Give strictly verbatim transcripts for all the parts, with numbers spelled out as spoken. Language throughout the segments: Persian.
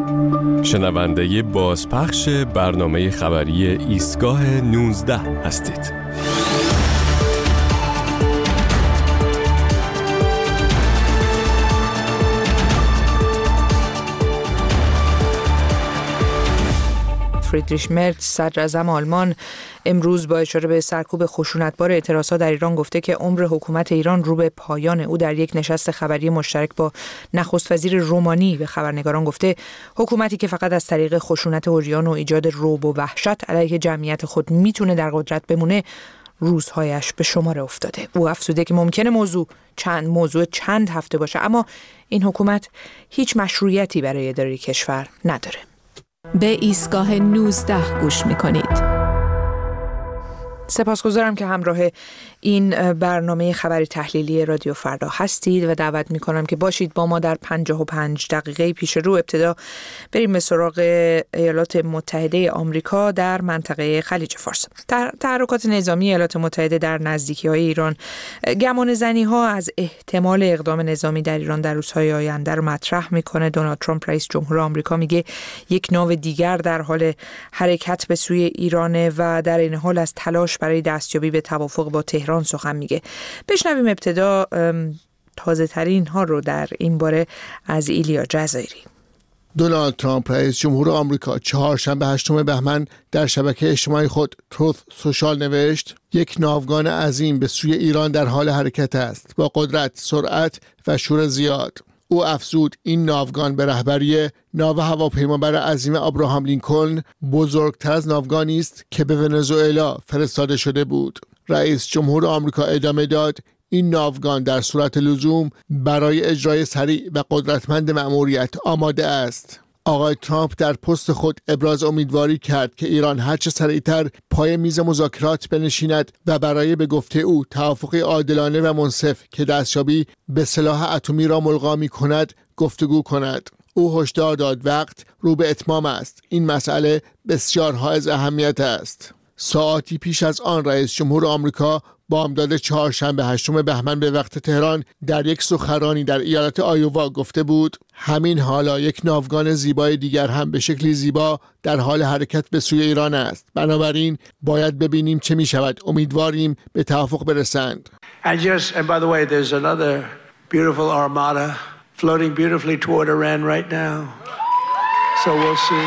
شنونده بازپخش برنامه خبری ایستگاه نوزده هستید. فریدریش مرز صدراعظم آلمان امروز با اشاره به سرکوب خشونتبار اعتراضات در ایران گفته که عمر حکومت ایران رو به پایان. او در یک نشست خبری مشترک با نخست وزیر رومانی به خبرنگاران گفته حکومتی که فقط از طریق خشونت عریان و ایجاد رعب و وحشت علیه جمعیت خود میتونه در قدرت بمونه روزهایش به شمار افتاده. او افزوده که ممکنه موضوع چند موضوع چند هفته باشه، اما این حکومت هیچ مشروعیتی برای اداره کشور نداره. به ایستگاه نوزده گوش میکنید. سپاسگزارم که همراه این برنامه خبری تحلیلی رادیو فردا هستید و دعوت میکنم که باشید با ما در پنجاه و پنج دقیقه پیش رو. ابتدا بریم به سراغ ایالات متحده آمریکا در منطقه خلیج فارس. تحرکات نظامی ایالات متحده در نزدیکی های ایران گمان زنی ها از احتمال اقدام نظامی در ایران در روزهای آینده رو مطرح میکنه. دونالد ترامپ رئیس جمهور آمریکا میگه یک ناو دیگر در حال حرکت به سوی ایرانه و در این حال از تلاش برای دستیابی به توافق با تهران سخن میگه. بشنویم ابتدا تازه ترین ها رو در این باره از ایلیا جزایری. دونالد ترامپ رئیس جمهور آمریکا چهارشنبه هشتم بهمن در شبکه اجتماعی خود تروث سوشال نوشت یک ناوگان عظیم به سوی ایران در حال حرکت است با قدرت، سرعت و شور زیاد. او افزود این ناوگان به رهبری ناو هواپیمابر عظیم ابراهام لینکلن بزرگتر از ناوگانی است که به ونزوئلا فرستاده شده بود. رئیس جمهور آمریکا ادامه داد این ناوگان در صورت لزوم برای اجرای سریع و قدرتمند مأموریت آماده است. آقای ترامپ در پست خود ابراز امیدواری کرد که ایران هرچه سریعتر پای میز مذاکرات بنشیند و برای به گفته او توافقی عادلانه و منصف که دستیابی به سلاح اتمی را ملغا می‌کند گفتگو کند. او هشدار داد وقت رو به اتمام است. این مسئله بسیار حائز اهمیت است. ساعتی پیش از آن رئیس جمهور آمریکا بامداد چهارشنبه هشتم بهمن به وقت تهران در یک سخنرانی در ایالت آیووا گفته بود همین حالا یک ناوگان زیبای دیگر هم به شکلی زیبا در حال حرکت به سوی ایران است. بنابراین باید ببینیم چه می شود. امیدواریم به توافق برسند. And just and by the way there's another beautiful armada floating beautifully toward Iran right now. So we'll see.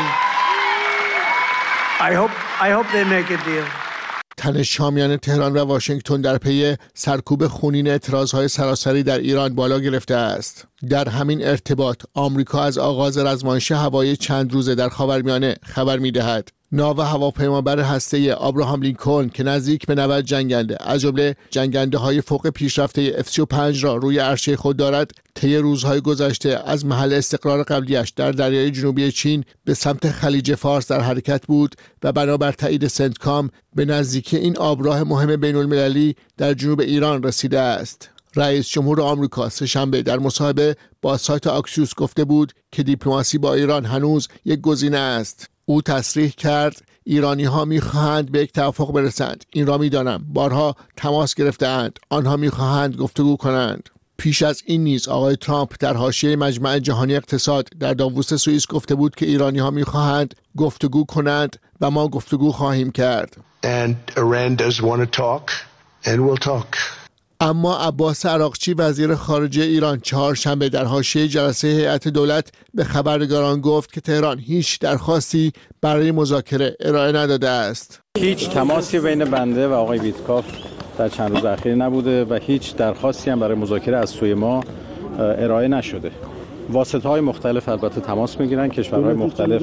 I hope I hope they make a deal. تنش شامیان تهران و واشنگتن در پی سرکوب خونین اعتراضهای سراسری در ایران بالا گرفته است. در همین ارتباط آمریکا از آغاز رزمایش هوایی چند روزه در خاورمیانه خبر می‌دهد. ناو هواپیمابر هسته‌ای ابراهام لینکلن که نزدیک به نود جنگنده از جمله جنگنده‌های فوق پیشرفته اف سی و پنج را روی عرشه خود دارد، طی روزهای گذشته از محل استقرار قبلیش در دریای جنوبی چین به سمت خلیج فارس در حرکت بود و بنابر تایید سنتکام به نزدیکی این آبراه مهم بین‌المللی در جنوب ایران رسیده است. رئیس جمهور آمریکا سه‌شنبه در مصاحبه با سایت آکسیوس گفته بود که دیپلماسی با ایران هنوز یک گزینه است. او تصریح کرد ایرانی ها می خواهند به یک توافق برسند. این را می دانم. بارها تماس گرفته‌اند. آنها می خواهند گفتگو کنند. پیش از این نیز آقای ترامپ در حاشیه مجمع جهانی اقتصاد در داووس سوئیس گفته بود که ایرانی ها می خواهند گفتگو کنند و ما گفتگو خواهیم کرد. And Iran does want to talk and we'll talk. اما عباس عراقچی وزیر خارجه ایران چهارشنبه در حاشیه جلسه هیئت دولت به خبرنگاران گفت که تهران هیچ درخواستی برای مذاکره ارائه نداده است. هیچ تماسی بین بنده و آقای ویتکاف در چند روز اخیر نبوده و هیچ درخواستی هم برای مذاکره از سوی ما ارائه نشده. واسطه‌های مختلف البته تماس میگیرن، کشورهای مختلف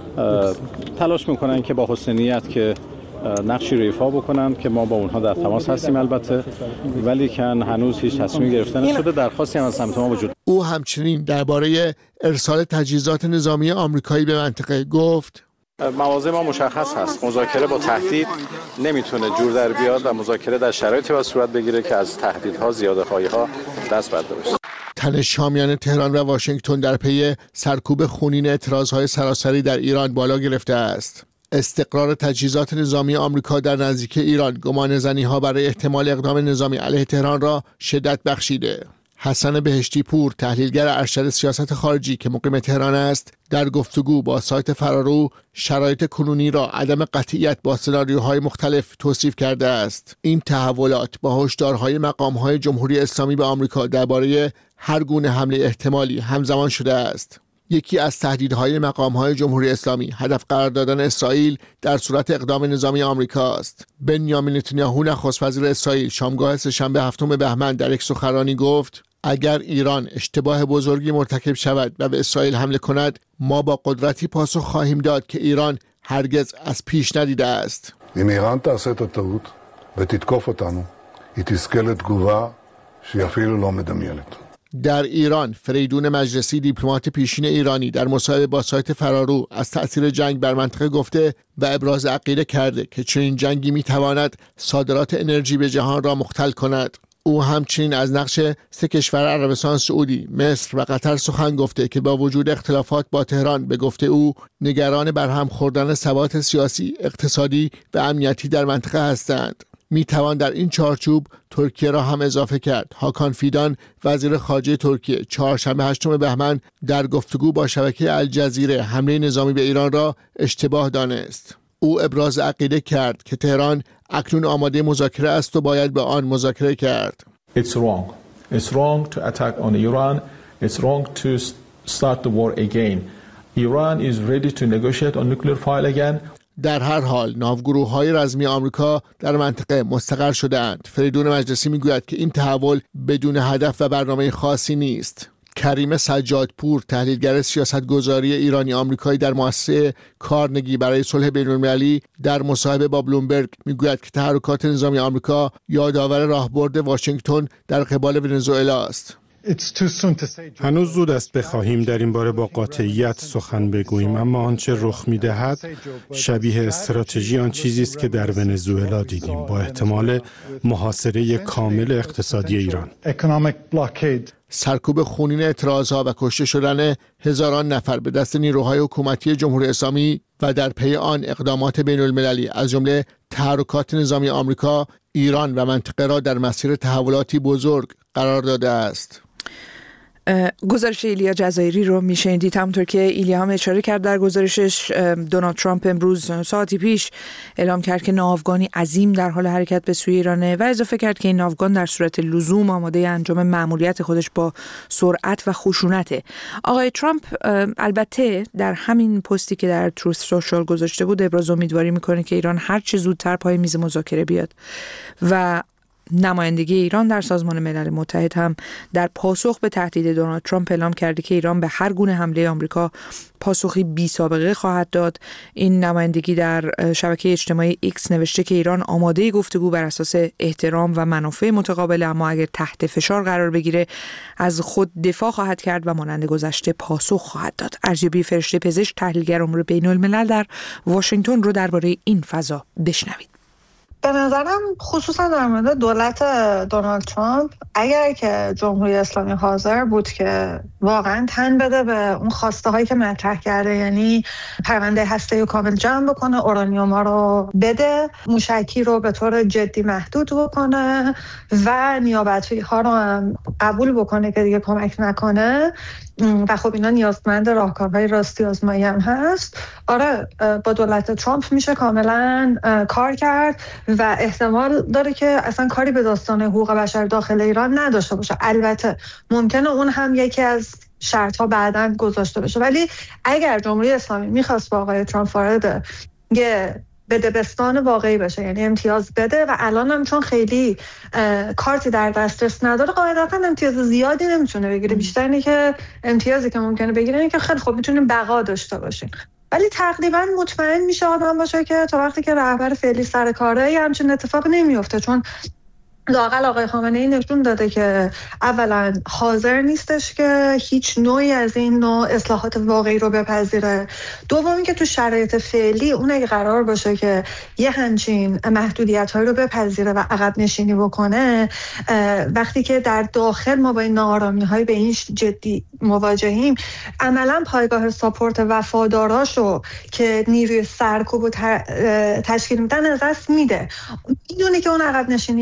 تلاش میکنن که با حسن نیت که نقشی رو ایفا بکنن که ما با اونها در تماس هستیم البته، ولی کن هنوز هیچ تصمیم گرفته نشده. درخواستی هم از سمت ما وجود. او همچنین درباره ارسال تجهیزات نظامی آمریکایی به منطقه گفت مواضع ما مشخص هست. مذاکره با تهدید نمیتونه جور در بیاد و مذاکره در شرایطی باید صورت بگیره که از تهدیدها، زیاده‌خواهی‌ها دست برده بشه. تنش شامیان تهران و واشنگتن در پی سرکوب خونین اعتراضهای سراسری در ایران بالا گرفته است. استقرار تجهیزات نظامی آمریکا در نزدیکی ایران گمانه‌زنی‌ها برای احتمال اقدام نظامی علیه تهران را شدت بخشیده. حسن بهشتی پور، تحلیلگر ارشد سیاست خارجی که مقیم تهران است، در گفتگو با سایت فرارو شرایط کنونی را عدم قطعیت با سناریوهای مختلف توصیف کرده است. این تحولات با هشدارهای مقام‌های جمهوری اسلامی به آمریکا درباره هر گونه حمله احتمالی همزمان شده است. یکی از تهدیدهای مقام‌های جمهوری اسلامی هدف قرار دادن اسرائیل در صورت اقدام نظامی آمریکا است. بنیامین نتانیاهو نخست وزیر اسرائیل شامگاه سه‌شنبه هفتم بهمن در یک سخنرانی گفت اگر ایران اشتباه بزرگی مرتکب شود و به اسرائیل حمله כונת ما با قدرتی پاسخ خواهیم داد که ایران هرگز از پیش ندیده است. אם איראן תעשה את הטעות ותתקוף אותנו, היא תזכה לתגובה שהיא אפילו לא מדמיינת. در ایران فریدون مجلسی دیپلمات پیشین ایرانی در مصاحبه با سایت فرارو از تأثیر جنگ بر منطقه گفته و ابراز عقیده کرده که چنین جنگی میتواند صادرات انرژی به جهان را مختل کند. او همچنین از نقش سه کشور عربستان سعودی، مصر و قطر سخن گفته که با وجود اختلافات با تهران به گفته او نگران برهم خوردن ثبات سیاسی، اقتصادی و امنیتی در منطقه هستند. می توان در این چارچوب ترکیه را هم اضافه کرد. هاکان فیدان وزیر خارجه ترکیه چهارشنبه هشتم بهمن در گفتگو با شبکه الجزیره حمله نظامی به ایران را اشتباه دانست. او ابراز عقیده کرد که تهران اکنون آماده مذاکره است و باید به آن مذاکره کرد. It's wrong. It's wrong to attack on Iran. It's wrong to start the war again. Iran is ready to negotiate on nuclear file again. در هر حال ناوگروه‌های رزمی آمریکا در منطقه مستقر شده‌اند. فریدون مجلسی میگوید که این تحول بدون هدف و برنامه خاصی نیست. کریم سجادپور، تحلیلگر سیاستگذاری ایرانی آمریکایی در مؤسسه کارنگی برای صلح بین‌المللی، در مصاحبه با بلومبرگ میگوید که تحرکات نظامی آمریکا یادآور راهبرد واشنگتن در قبال ونزوئلا است. هنوز زود است بخواهیم در این باره با قاطعیت سخن بگوییم، اما آنچه رخ می‌دهد شبیه استراتژی آن چیزی است که در ونزوئلا دیدیم، با احتمال محاصره کامل اقتصادی ایران. سرکوب خونین اعتراضها و کشته شدن هزاران نفر به دست نیروهای حکومتی جمهوری اسلامی و در پی آن اقدامات بین‌المللی از جمله تحرکات نظامی آمریکا، ایران و منطقه را در مسیر تحولاتی بزرگ قرار داده است. گزارش ایلیا جزایری رو میشنیدید. همونطور که ایلیا هم اشاره کرد در گزارشش، دونالد ترامپ امروز ساعتی پیش اعلام کرد که ناوگانی عظیم در حال حرکت به سوی ایرانه و اضافه کرد که این ناوگان در صورت لزوم آماده انجام مأموریت خودش با سرعت و خشونته. آقای ترامپ البته در همین پستی که در تروث سوشال گذاشته بود ابراز امیدواری میکنه که ایران هر چه زودتر پای میز مذاکره بیاد و نمایندگی ایران در سازمان ملل متحد هم در پاسخ به تهدید دونالد ترامپ اعلام کرده که ایران به هر گونه حمله آمریکا پاسخی بی سابقه خواهد داد. این نمایندگی در شبکه اجتماعی ایکس نوشته که ایران آماده گفتگو بر اساس احترام و منافع متقابل، اما اگر تحت فشار قرار بگیره از خود دفاع خواهد کرد و مانند گذشته پاسخ خواهد داد. ارزیابی فرشته پزشک، تحلیلگر امور بین الملل در واشنگتن رو درباره این فضا بشنوید. به نظرم خصوصا در مورد دولت دونالد ترامپ، اگر که جمهوری اسلامی حاضر بود که واقعا تن بده به اون خواسته هایی که مطرح کرده، یعنی پرونده هسته‌ای رو کامل جمع بکنه، اورانیوم رو بده، موشکی رو به طور جدی محدود بکنه و نیابتی ها رو هم قبول بکنه که دیگه کمک نکنه و خب اینا نیازمند راهکارهای راستی آزمایی هم هست، آره با دولت ترامپ میشه کاملا کار کرد و احتمال داره که اصلا کاری به داستان حقوق بشر داخل ایران نداشته باشه. البته ممکنه اون هم یکی از شرط ها بعداً گذاشته بشه، ولی اگر جمهوری اسلامی میخواست با آقای ترامپ وارد یه به دبستان واقعی بشه، یعنی امتیاز بده، و الان هم چون خیلی کارتی در دسترس نداره قاعدتا امتیاز زیادی نمیتونه بگیره، بیشتر اینه که امتیازی که ممکنه بگیره اینه که خیلی خوب میتونیم بقا داشته باشیم، ولی تقریبا مطمئن میشه آدم باشه که تا وقتی که رهبر فعلی سر کاره همچین اتفاق نمیفته، چون لااقل آقای خامنه‌ای نشون داده که اولا حاضر نیستش که هیچ نوعی از این نوع اصلاحات واقعی رو بپذیره، دومی که تو شرایط فعلی اون اگه قرار باشه که یه همچین محدودیت‌هایی رو بپذیره و عقب نشینی بکنه، وقتی که در داخل ما با این ناآرامی‌های به این جدی مواجهیم، عملاً پایگاه ساپورت وفاداراشو که نیروی سرکوب و تشکیل میدن از دست میده. میدونه که اون عقب نشینی خارجی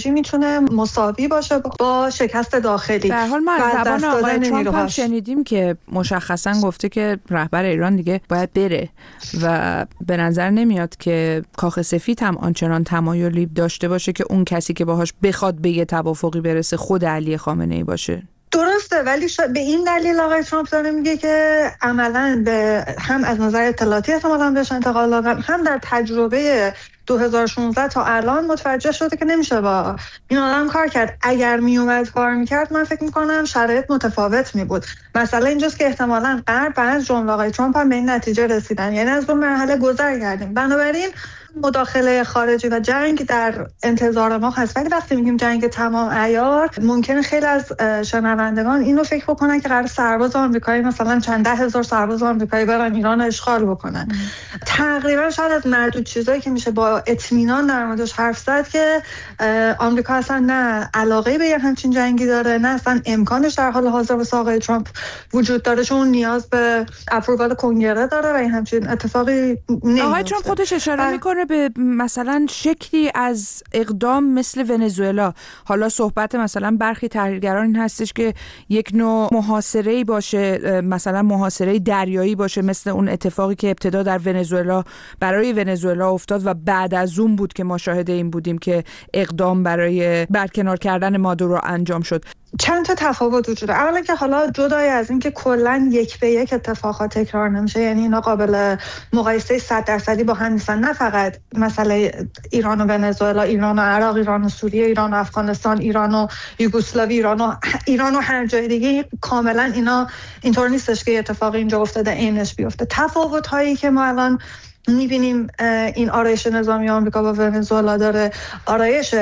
استراتژی میتونه مساوی باشه با شکست داخلی. در حال ما از زبان آقای ترامپ هم شنیدیم که مشخصا گفته که رهبر ایران دیگه باید بره و به نظر نمیاد که کاخ سفید هم آنچنان تمایلی داشته باشه که اون کسی که باهاش بخواد به یه توافقی برسه خود علی خامنه‌ای باشه. درسته، ولی به این دلیل آقای ترامپ داره میگه که عملاً به هم از نظر اطلاعاتی احتمالاً بهش انتقال دادن، هم در تجربه دو هزار و شانزده تا الان متوجه شده که نمیشه با این آدم کار کرد. اگر میومد کار میکرد من فکر میکنم شرایط متفاوت میبود. مثلا اینجاست که احتمالاً غرب از جمله آقای ترامپ هم به این نتیجه رسیدن، یعنی از اون مرحله گذر کردیم، بنابراین مداخله خارجی و جنگ در انتظار ما هست. ولی وقتی میگیم جنگ تمام عیار، ممکنه خیلی از شنوندگان اینو فکر بکنن که قرار سرباز آمریکایی مثلا چند ده هزار سرباز آمریکایی برن ایران رو اشغال بکنن. تقریبا شاید از معدود چیزایی که میشه با اطمینان در موردش حرف زد که آمریکا اصلا نه علاقه به همچین جنگی داره، نه اصلا امکانش در حال حاضر واسه آقای ترامپ وجود داره، چون نیاز به اپرووال کنگره داره و این همچین اتفاقی نمیفته. آقای ترامپ خودش اشاره میکنه به مثلا شکلی از اقدام مثل ونزوئلا. حالا صحبت مثلا برخی تحلیلگران این هستش که یک نوع محاصره‌ای باشه، مثلا محاصره دریایی باشه، مثل اون اتفاقی که ابتدا در ونزوئلا برای ونزوئلا افتاد و بعد از اون بود که ما شاهد این بودیم که اقدام برای برکنار کردن مادورو انجام شد. چند تا تفاوت وجود داره. اولا که حالا جدای از این که کلا یک به یک اتفاقات تکرار نمیشه، یعنی اینا قابل مقایسه صد درصدی با هم نیستن. نه فقط مسئله ایران و ونزوئلا، ایران و عراق، ایران و سوریه، ایران و افغانستان، ایران و یوگسلاوی، ایران و ایران و هر جای دیگه، کاملا اینا اینطور نیستش که اتفاقی اینجا افتاده عینش بیفته. تفاوت هایی که ما الان میبینیم این آرایش نظامی آمریکا با ونزوئلا داره، آرایش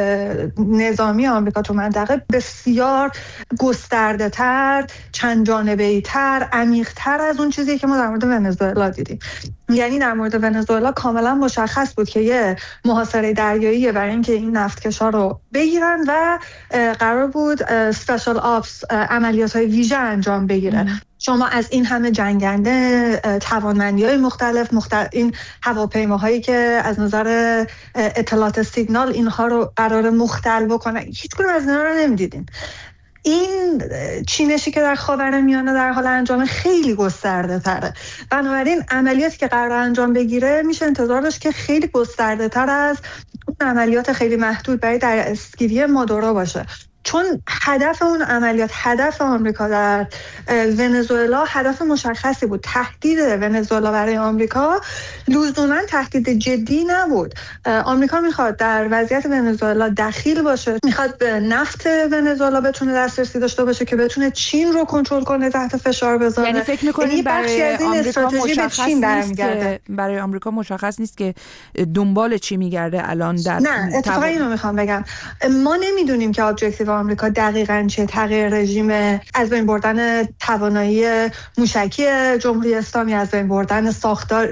نظامی آمریکا تو منطقه بسیار گسترده تر، چند جانبه‌ای تر، عمیق تر از اون چیزی که ما در مورد ونزوئلا دیدیم. یعنی در مورد ونزوئلا کاملا مشخص بود که یه محاصره دریاییه برای اینکه این نفتکشا رو بگیرن و قرار بود اسپشیال آپس، عملیات‌های ویژه انجام بگیرن. شما از این همه جنگنده، توانمندی‌های مختلف، مختلف این هواپیماهایی که از نظر اطلاعات سیگنال اینها رو قرار مختل بکنن، هیچ کدوم از اینا رو نمی‌دیدین. این چینشی که در خاورمیانه در حال انجام خیلی گسترده تره، بنابراین عملیاتی که قرار انجام بگیره میشه انتظار داشت که خیلی گسترده تر از اون عملیات خیلی محدود برای دستگیری مادورو باشه، چون هدف اون عملیات، هدف آمریکا در ونزوئلا هدف مشخصی بود. تهدید ونزوئلا برای آمریکا لزوما تهدید جدی نبود. آمریکا میخواد در وضعیت ونزوئلا دخیل باشه، میخواد به نفت ونزوئلا بتونه دسترسی داشته باشه که بتونه چین رو کنترل کنه، تحت فشار بذاره. یعنی فکر می‌کنید برای آمریکا مشخص نیست که برای آمریکا مشخص نیست که دنبال چی میگرده الان در نه اتفاقا اینو میخوام بگم، ما نمیدونیم که ابجکتیو آمریکا دقیقاً چه، تغییر رژیم، از بین بردن توانایی موشکی جمهوری اسلامی، از بین بردن ساختار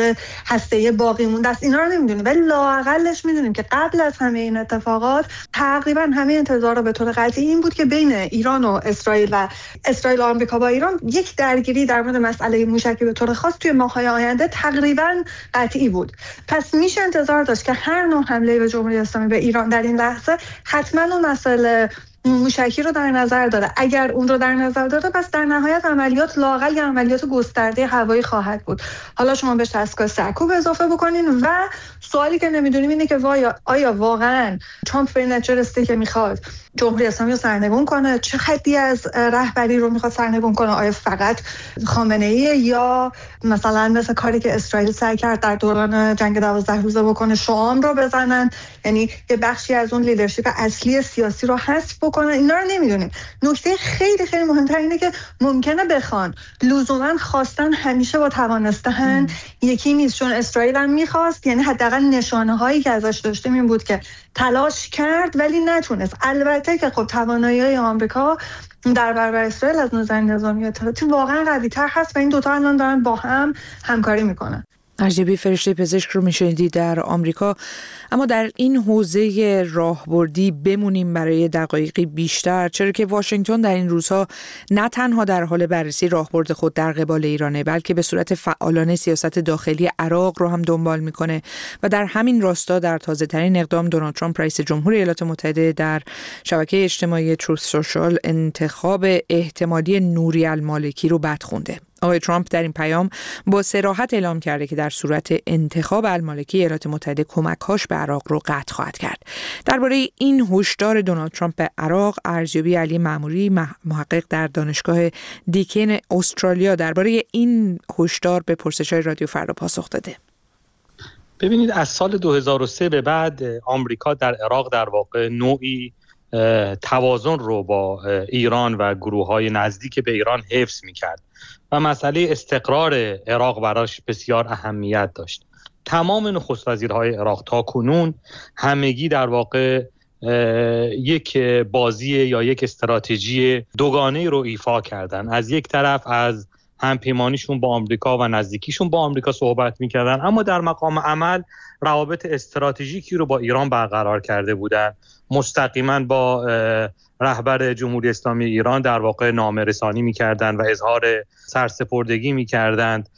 هسته‌ای باقی مونده است، اینا رو نمیدونیم، ولی لااقلش میدونیم که قبل از همه این اتفاقات تقریباً همه انتظارا به طور قطعی این بود که بین ایران و اسرائیل و اسرائیل و آمریکا با ایران یک درگیری در مورد مسئله موشکی به طور خاص توی ماه‌های آینده تقریباً قطعی بود. پس میشه انتظار داشت که هر نوع حمله به جمهوری اسلامی به ایران در این لحظه حتماً اون مسئله موشکی رو در نظر داره. اگر اون رو در نظر داره پس در نهایت عملیات لااقل یا عملیات گسترده هوایی خواهد بود. حالا شما بهش دستگاه سرکوب اضافه بکنین و سوالی که نمیدونیم اینه که وایا آیا واقعا ترامپ به این نتیجه رسیده که میخواد جمهوری اسلامی رو سرنگون کنه؟ چه خطی از رهبری رو میخواد سرنگون کنه؟ آیا فقط خامنه‌ای یا مثلا مثل کاری که اسرائیل سعی کرد در دوران جنگ دوازده روزه بکنه، شام رو بزنن، یعنی یه بخشی از اون لیدرشپ اصلی سیاسی رو حذف بکنن؟ اینا رو نمیدونیم. نکته خیلی خیلی مهمتر اینه که ممکنه بخوان، لزوما خواستن همیشه با توانستن یکی نیست، چون اسرائیل هم میخواست، یعنی حداقل نشانه هایی که ازش داشتیم این بود که تلاش کرد ولی نتونست. البته که خب توانایی آمریکا در برابر اسرائیل از نظر نظامی و اطلاعاتی واقعا قوی‌تر هست و این دوتا الان دارن با هم همکاری میکنن. ارزیابی فرشته پزشک رو میشنیدید در آمریکا. اما در این حوزه راهبردی بمونیم برای دقایقی بیشتر، چرا که واشنگتن در این روزها نه تنها در حال بررسی راهبرد خود در قبال ایرانه، بلکه به صورت فعالانه سیاست داخلی عراق رو هم دنبال میکنه و در همین راستا در تازه ترین اقدام دونالد ترامپ رئیس جمهور ایالات متحده در شبکه اجتماعی تروث سوشال انتخاب احتمالی نوری المالکی رو بدخونده. آقای ترامپ در این پیام با صراحت اعلام کرده که در صورت انتخاب المالکی ایالات متحده کمک‌هاش به عراق رو قطع خواهد کرد. درباره این هشدار دونالد ترامپ به عراق، ارزیابی علی معموری، محقق در دانشگاه دیکن استرالیا درباره این هشدار به پرسش‌های رادیو فردا پاسخ داده. ببینید، از سال دو هزار و سه به بعد آمریکا در عراق در واقع نوعی توازن رو با ایران و گروه‌های نزدیک به ایران حفظ می‌کرد و مسئله استقرار عراق براش بسیار اهمیت داشت. تمام نخست وزیرهای عراق تا کنون همگی در واقع یک بازی یا یک استراتژی دوگانه رو ایفا کردن. از یک طرف از همپیمانیشون با آمریکا و نزدیکیشون با آمریکا صحبت می‌کردن، اما در مقام عمل روابط استراتژیکی رو با ایران برقرار کرده بودن. مستقیما با رهبر جمهوری اسلامی ایران در واقع نامه‌رسانی می‌کردند و اظهار سرسپردگی می‌کردند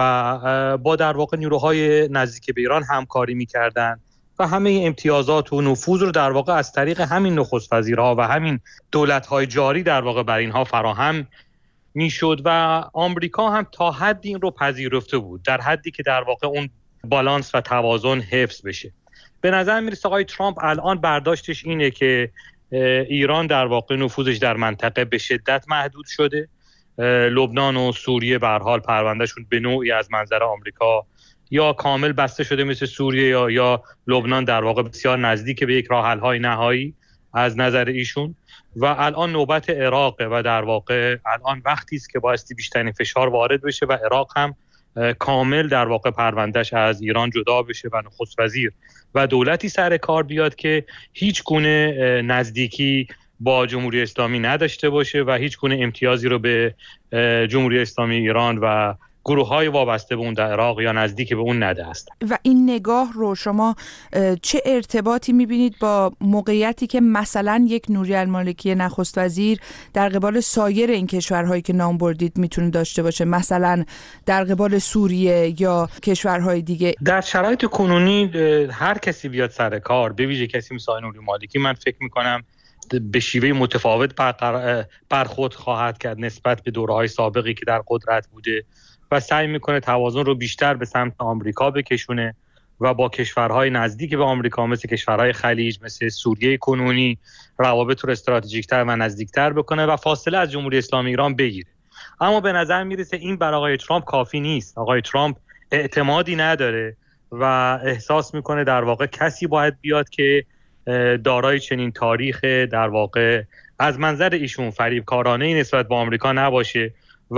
و با در واقع نیروهای نزدیک به ایران همکاری می‌کردند و همه امتیازات و نفوذ رو در واقع از طریق همین نخست وزیرها و همین دولت‌های جاری در واقع بر اینها فراهم میشد و آمریکا هم تا حدی این رو پذیرفته بود، در حدی که در واقع اون بالانس و توازن حفظ بشه. به نظر میرسه آقای ترامپ الان برداشتش اینه که ایران در واقع نفوذش در منطقه به شدت محدود شده. لبنان و سوریه به هر حال پروندهشون به نوعی از منظر آمریکا یا کامل بسته شده مثل سوریه یا یا لبنان در واقع بسیار نزدیک به یک راه حل های نهایی از نظر ایشون و الان نوبت عراقه و در واقع الان وقتی است که بایستی بیشترین فشار وارد بشه و عراق هم کامل در واقع پروندهش از ایران جدا بشه و نخست وزیر و دولتی سر کار بیاد که هیچ گونه نزدیکی با جمهوری اسلامی نداشته باشه و هیچ گونه امتیازی رو به جمهوری اسلامی ایران و گروه‌های وابسته به اون در عراق یا نزدیک به اون نده است. و این نگاه رو شما چه ارتباطی می‌بینید با موقعیتی که مثلا یک نوری المالکی نخست وزیر در قبال سایر این کشورهایی که نام بردید میتونه داشته باشه، مثلا در قبال سوریه یا کشورهای دیگه؟ در شرایط کنونی هر کسی بیاد سر کار، به ویژه کسی مثل نوری المالکی، من فکر می‌کنم به شیوه متفاوت برخورد خواهد کرد نسبت به دوره‌های سابقی که در قدرت بوده و سعی میکنه توازن رو بیشتر به سمت آمریکا بکشونه و با کشورهای نزدیک به آمریکا مثل کشورهای خلیج، مثل سوریه کنونی، روابط رو استراتژیک‌تر و نزدیکتر بکنه و فاصله از جمهوری اسلامی ایران بگیره. اما به نظر میرسه این برای آقای ترامپ کافی نیست. آقای ترامپ اعتمادی نداره و احساس میکنه در واقع کسی باید بیاد که دارای چنین تاریخ در واقع از منظر ایشون فریبکارانه‌ای نسبت به آمریکا نباشه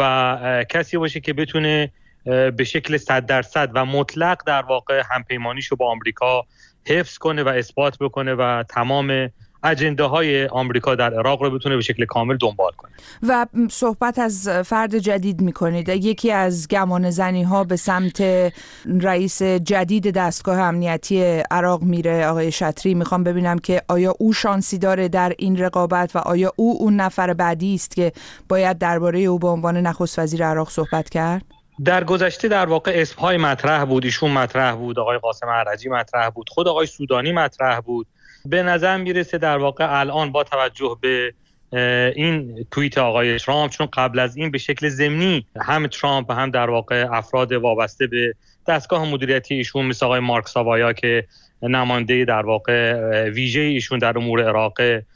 و کسی باشه که بتونه به شکل صد درصد و مطلق در واقع همپیمانیشو با آمریکا حفظ کنه و اثبات بکنه و تمام اجنده‌های آمریکا در عراق رو بتونه به شکل کامل دنبال کنه. و صحبت از فرد جدید می‌کنید. یکی از گمانه‌زنی‌ها به سمت رئیس جدید دستگاه امنیتی عراق میره، آقای شطری. میخوام ببینم که آیا او شانسی داره در این رقابت و آیا او اون نفر بعدی است که باید درباره او به عنوان نخست وزیر عراق صحبت کرد؟ در گذشته در واقع اسم‌های مطرح بود، ایشون مطرح بود، آقای قاسم عرجی مطرح بود، خود آقای سودانی مطرح بود. به نظر میرسه در واقع الان با توجه به این توییت آقای ترامپ، چون قبل از این به شکل ضمنی هم ترامپ و هم در واقع افراد وابسته به دستگاه مدیریتی ایشون مثل آقای مارک ساوایا که نماینده در واقع ویژه ایشون در امور عراق،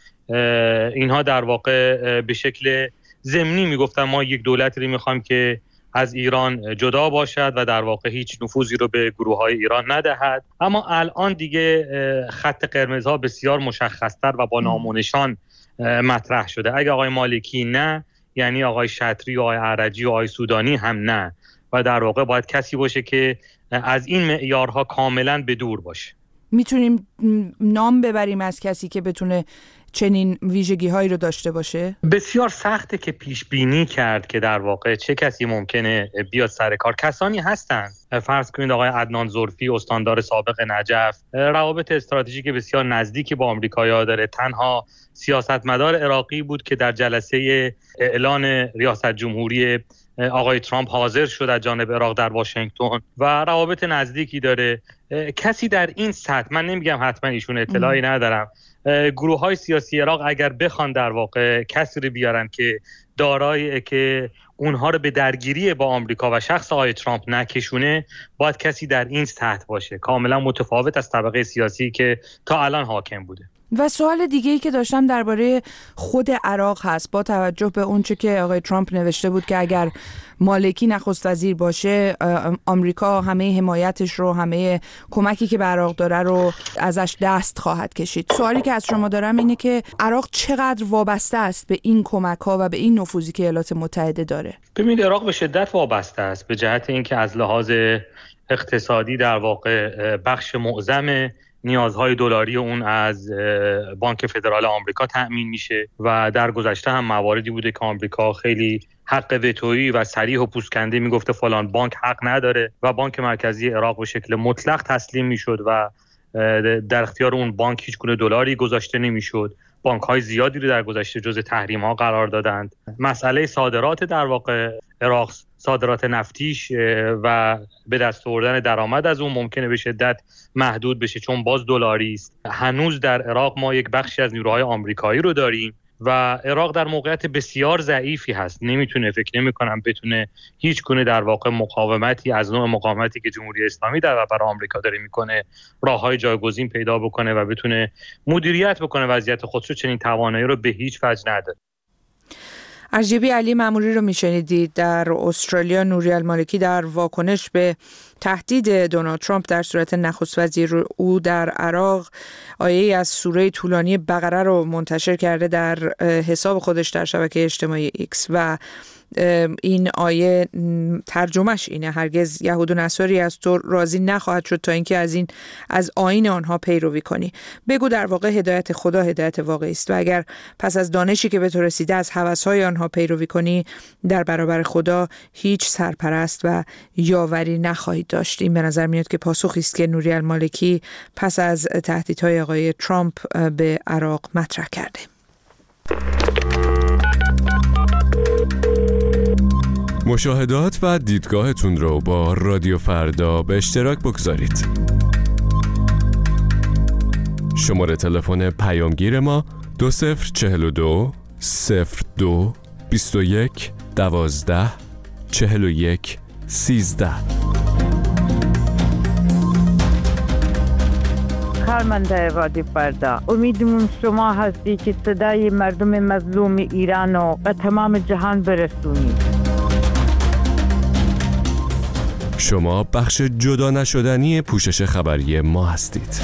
اینها در واقع به شکل ضمنی میگفتن ما یک دولتی رو میخوایم که از ایران جدا باشد و در واقع هیچ نفوذی رو به گروه‌های ایران ندهد. اما الان دیگه خط قرمزها بسیار مشخص‌تر و با نام و نشان مطرح شده. اگه آقای مالکی نه، یعنی آقای شطری و آقای عرجی و آقای سودانی هم نه و در واقع باید کسی باشه که از این معیارها کاملاً به دور باشه. میتونیم نام ببریم از کسی که بتونه چنین ویژگی هایی رو داشته باشه؟ بسیار سخته که پیش بینی کرد که در واقع چه کسی ممکنه بیاد سر کار. کسانی هستند، فرض کنید آقای عدنان زلفی، استاندار سابق نجف، روابط استراتژیک بسیار نزدیکی با آمریکایی‌ها داره. تنها سیاستمدار عراقی بود که در جلسه اعلان ریاست جمهوری آقای ترامپ حاضر شد از جانب عراق در واشنگتن و روابط نزدیکی داره. کسی در این سطح، من نمیگم حتما ایشون اطلاعی ندارم، گروه های سیاسی عراق اگر بخوان در واقع کسی رو بیارن که دارای که اونها رو به درگیری با آمریکا و شخص آقای ترامپ نکشونه، باید کسی در این سطح باشه، کاملا متفاوت از طبقه سیاسی که تا الان حاکم بوده. و سوال دیگه ای که داشتم درباره خود عراق هست، با توجه به اونچه که آقای ترامپ نوشته بود که اگر مالکی نخست وزیر باشه آمریکا همه حمایتش رو، همه کمکی که به عراق داره رو ازش دست خواهد کشید. سوالی که از شما دارم اینه که عراق چقدر وابسته است به این کمک ها و به این نفوذی که ایالات متحده داره؟ ببینید عراق به شدت وابسته است به جهت اینکه از لحاظ اقتصادی در واقع بخش معظم نیازهای دلاری اون از بانک فدرال آمریکا تأمین میشه و در گذشته هم مواردی بوده که آمریکا خیلی حق وتویی و صریح و پوسکنده میگفته فلان بانک حق نداره و بانک مرکزی عراق به شکل مطلق تسلیم میشد و در اختیار اون بانک هیچ گونه دلاری گذاشته نمیشد. بانک‌های زیادی رو در گذشته جزء تحریم‌ها قرار دادند. مسئله صادرات در واقع عراق، صادرات نفتیش و به دست آوردن درآمد از اون ممکنه به شدت محدود بشه چون باز دلاری است. هنوز در عراق ما یک بخشی از نیروهای آمریکایی رو داریم و عراق در موقعیت بسیار ضعیفی هست. نمیتونه، فکر نمی‌کنم بتونه هیچ گونه در واقع مقاومتی از نوع مقاومتی که جمهوری اسلامی در برابر آمریکا داره میکنه راههای جایگزین پیدا بکنه و بتونه مدیریت بکنه وضعیت خودش. چنین توانایی رو به هیچ وجه نداره. ارجبی علی ماموری رو میشنیدید. در استرالیا نوری المالکی در واکنش به تهدید دونالد ترامپ در صورت نخست وزیر او در عراق آیه‌ای از سوره طولانی بقره رو منتشر کرده در حساب خودش در شبکه اجتماعی ایکس و این آیه ترجمهش اینه: هرگز یهود و نصاری از تو راضی نخواهد شد تا اینکه از این از آیین آنها پیروی کنی. بگو در واقع هدایت خدا هدایت واقعی است و اگر پس از دانشی که به تو رسیده از هوس‌های آنها پیروی کنی، در برابر خدا هیچ سرپرست و یاوری نخواهید داشت. این به نظر میاد که پاسخی است که نوری المالکی پس از تهدیدهای آقای ترامپ به عراق مطرح کرده. مشاهدات و دیدگاهتون رو با رادیو فردا به اشتراک بگذارید. شماره تلفن پیامگیر ما دو صفر چهل و دو صفر دو بیست و یک دوازده چهل و یک سیزده. کارمنده رادیو فردا، امیدمون شما هستی که صدای مردم مظلوم ایران رو به تمام جهان برسونید. شما بخش جدا نشدنی پوشش خبری ما هستید.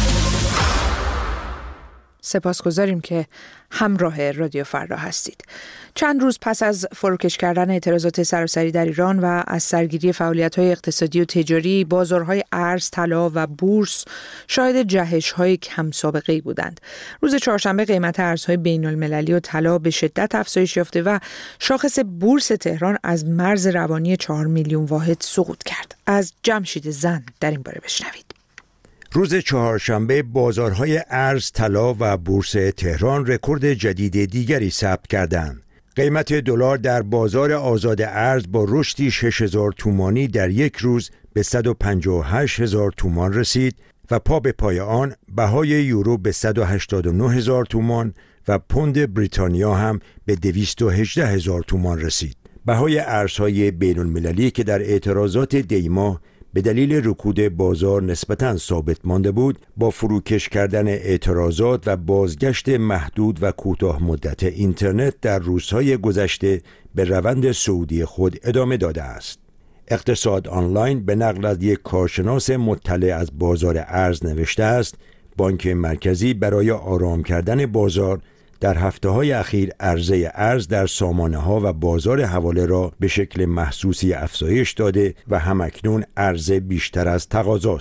سپاسگزاریم که همراه رادیو فردا هستید. چند روز پس از فروکش کردن اعتراضات سراسری در ایران و از سرگیری فعالیت‌های اقتصادی و تجاری، بازارهای ارز، طلا و بورس شاهد جهش‌های کم سابقه‌ای بودند. روز چهارشنبه قیمت ارزهای بین‌المللی و طلا به شدت افزایش یافته و شاخص بورس تهران از مرز روانی چهار میلیون واحد سقوط کرد. از جمشید زن در این باره بشنوید. روز چهارشنبه بازارهای ارز، طلا و بورس تهران رکورد جدید دیگری ثبت کردند. قیمت دلار در بازار آزاد ارز با رشدی شش هزار تومانی در یک روز به صد و پنجاه و هشت هزار تومان رسید و پا به پای آن بهای یورو به صد و هشتاد و نه هزار تومان و پوند بریتانیا هم به دویست و هجده هزار تومان رسید. بهای ارزهای بین المللی که در اعتراضات دیما به دلیل رکود بازار نسبتاً ثابت مانده بود، با فروکش کردن اعتراضات و بازگشت محدود و کوتاه مدت اینترنت در روزهای گذشته به روند صعودی خود ادامه داده است. اقتصاد آنلاین به نقل از یک کارشناس مطلع از بازار ارز نوشته است: بانک مرکزی برای آرام کردن بازار در هفته‌های اخیر عرضه ارز در سامانه‌ها و بازار حواله را به شکل محسوسی افزایش داده و همکنون عرضه بیشتر از تقاضاست.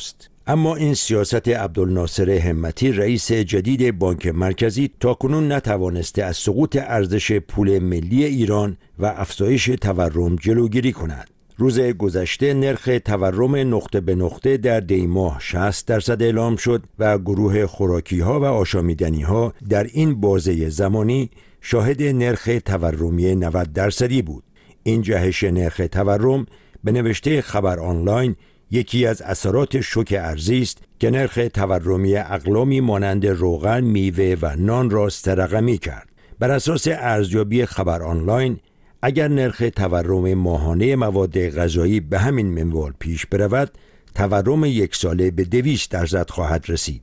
اما این سیاست عبدالناصر همتی رئیس جدید بانک مرکزی تاکنون نتوانسته از سقوط ارزش پول ملی ایران و افزایش تورم جلوگیری کند. روز گذشته نرخ تورم نقطه به نقطه در دی ماه شصت درصد اعلام شد و گروه خوراکی ها و آشامیدنی ها در این بازه زمانی شاهد نرخ تورمی نود درصدی بود. این جهش نرخ تورم به نوشته خبر آنلاین یکی از اثرات شوک ارزی است که نرخ تورمی اقلامی مانند روغن، میوه و نان را سرقمی کرد. بر اساس ارزیابی خبر آنلاین اگر نرخ تورم ماهانه مواد غذایی به همین منوال پیش برود، تورم یک ساله به دویست درصد خواهد رسید.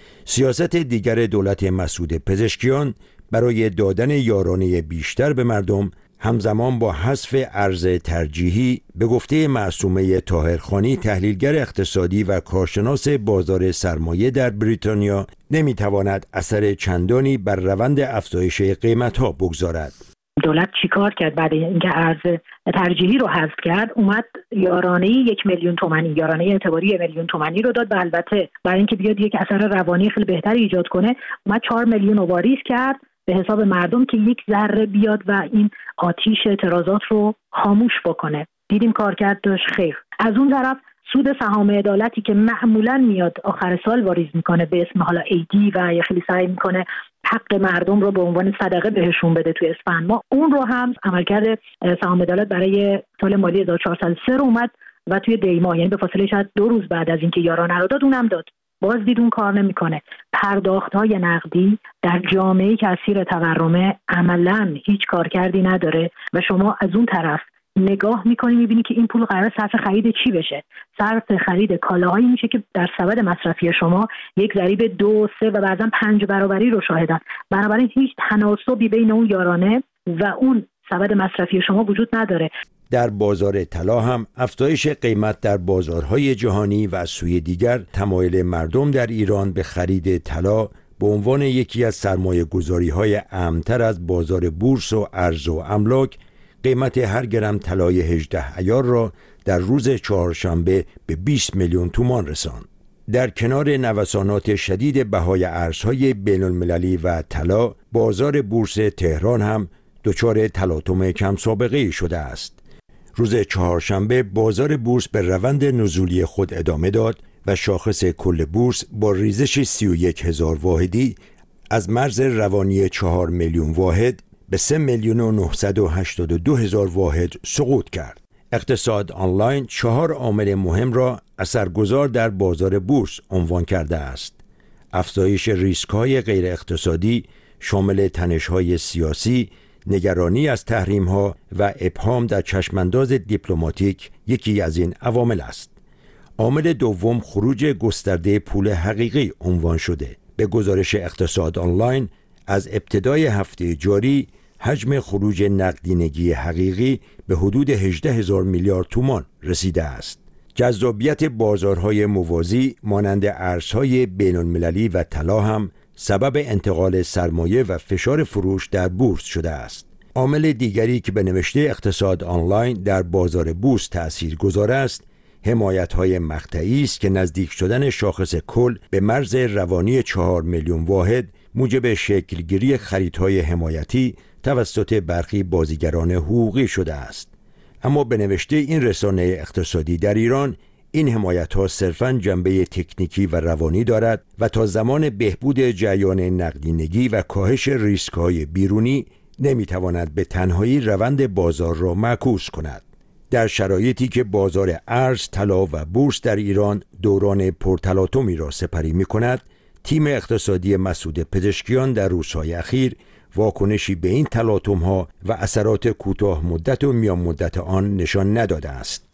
سیاست دیگر دولت مسعود پزشکیان برای دادن یارانه بیشتر به مردم همزمان با حذف ارز ترجیحی به گفته معصومه طاهرخانی تحلیلگر اقتصادی و کارشناس بازار سرمایه در بریتانیا نمیتواند اثر چندانی بر روند افزایش قیمت‌ها بگذارد. دولت چیکار کرد بعد اینکه ارز ترجیحی رو حذف کرد؟ اومد یارانه یک میلیون تومانی، یارانه اعتباری یک میلیون تومانی رو داد. و البته برای اینکه بیاد یک اثر روانی خیلی بهتری ایجاد کنه اومد چهار میلیون رو واریز کرد به حساب مردم که یک ذره بیاد و این آتیش اعتراضات رو خاموش بکنه. دیدیم کارکرد داشت خیر. از اون طرف سود سهام عدالتی که معمولا میاد آخر سال واریز میکنه به اسم حالا ایدی و یا خیلی سعی میکنه حق مردم رو به عنوان صدقه بهشون بده توی اسفند ماه، اون رو هم عملکرد سهام عدالت برای سال مالی هزار و چهارصد و سه رو اومد و توی دی ماه، یعنی به فاصله شاید دو روز بعد از اینکه یارانه رو داد اونم داد. باز دید اون کار نمیکنه. پرداخت‌های نقدی در جامعه‌ای که اسیر تورمه عملاً هیچ کارکردی نداره و شما از اون طرف نگاه میکنی میبینی که این پول قرار صرف خرید چی بشه؟ صرف خرید کالاهایی میشه که در سبد مصرفی شما یک ضریب دو، سه و بعضا پنج برابری رو شاهدن. بنابراین هیچ تناسبی بین اون یارانه و اون سبد مصرفی شما وجود نداره. در بازار طلا هم افزایش قیمت در بازارهای جهانی و از سوی دیگر تمایل مردم در ایران به خرید طلا به عنوان یکی از سرمایه‌گذاری‌های امن‌تر از بازار بورس و ارز و املاک قیمت هر گرم طلای هجده عیار را در روز چهارشنبه به بیست میلیون تومان رساند. در کنار نوسانات شدید بهای ارزهای بین‌المللی و طلا، بازار بورس تهران هم دچار تلاطم کم سابقه‌ای شده است. روز چهارشنبه بازار بورس به روند نزولی خود ادامه داد و شاخص کل بورس با ریزش سی و یک هزار واحدی از مرز روانی چهار میلیون واحد به سه میلیون و نهصد و هشتاد و دو هزار واحد سقوط کرد. اقتصاد آنلاین چهار عامل مهم را اثرگذار در بازار بورس عنوان کرده است. افزایش ریسک‌های غیر اقتصادی شامل تنش‌های سیاسی، نگرانی از تحریم‌ها و ابهام در چشمانداز دیپلماتیک یکی از این عوامل است. عامل دوم خروج گسترده پول حقیقی عنوان شده. به گزارش اقتصاد آنلاین از ابتدای هفته جاری حجم خروج نقدینگی حقیقی به حدود هجده هزار میلیارد تومان رسیده است. جذابیت بازارهای موازی مانند ارزهای بین‌المللی و طلا هم سبب انتقال سرمایه و فشار فروش در بورس شده است. عامل دیگری که به نوشته اقتصاد آنلاین در بازار بورس تأثیرگذار است، حمایت‌های مقطعی است که نزدیک شدن شاخص کل به مرز روانی چهار میلیون واحد موجب شکلگیری خریدهای حمایتی توسط برخی بازیگران حقوقی شده است. اما به نوشته این رسانه اقتصادی در ایران، این حمایت‌ها صرفاً جنبه تکنیکی و روانی دارد و تا زمان بهبود جریان نقدینگی و کاهش ریسک‌های بیرونی نمی‌تواند به تنهایی روند بازار را معکوس کند. در شرایطی که بازار ارز، طلا و بورس در ایران دوران پرتلاطمی را سپری می‌کند، تیم اقتصادی مسعود پزشکیان در روزهای اخیر واکنشی به این تلاطم‌ها و اثرات کوتاه مدت و میان مدت آن نشان نداده است.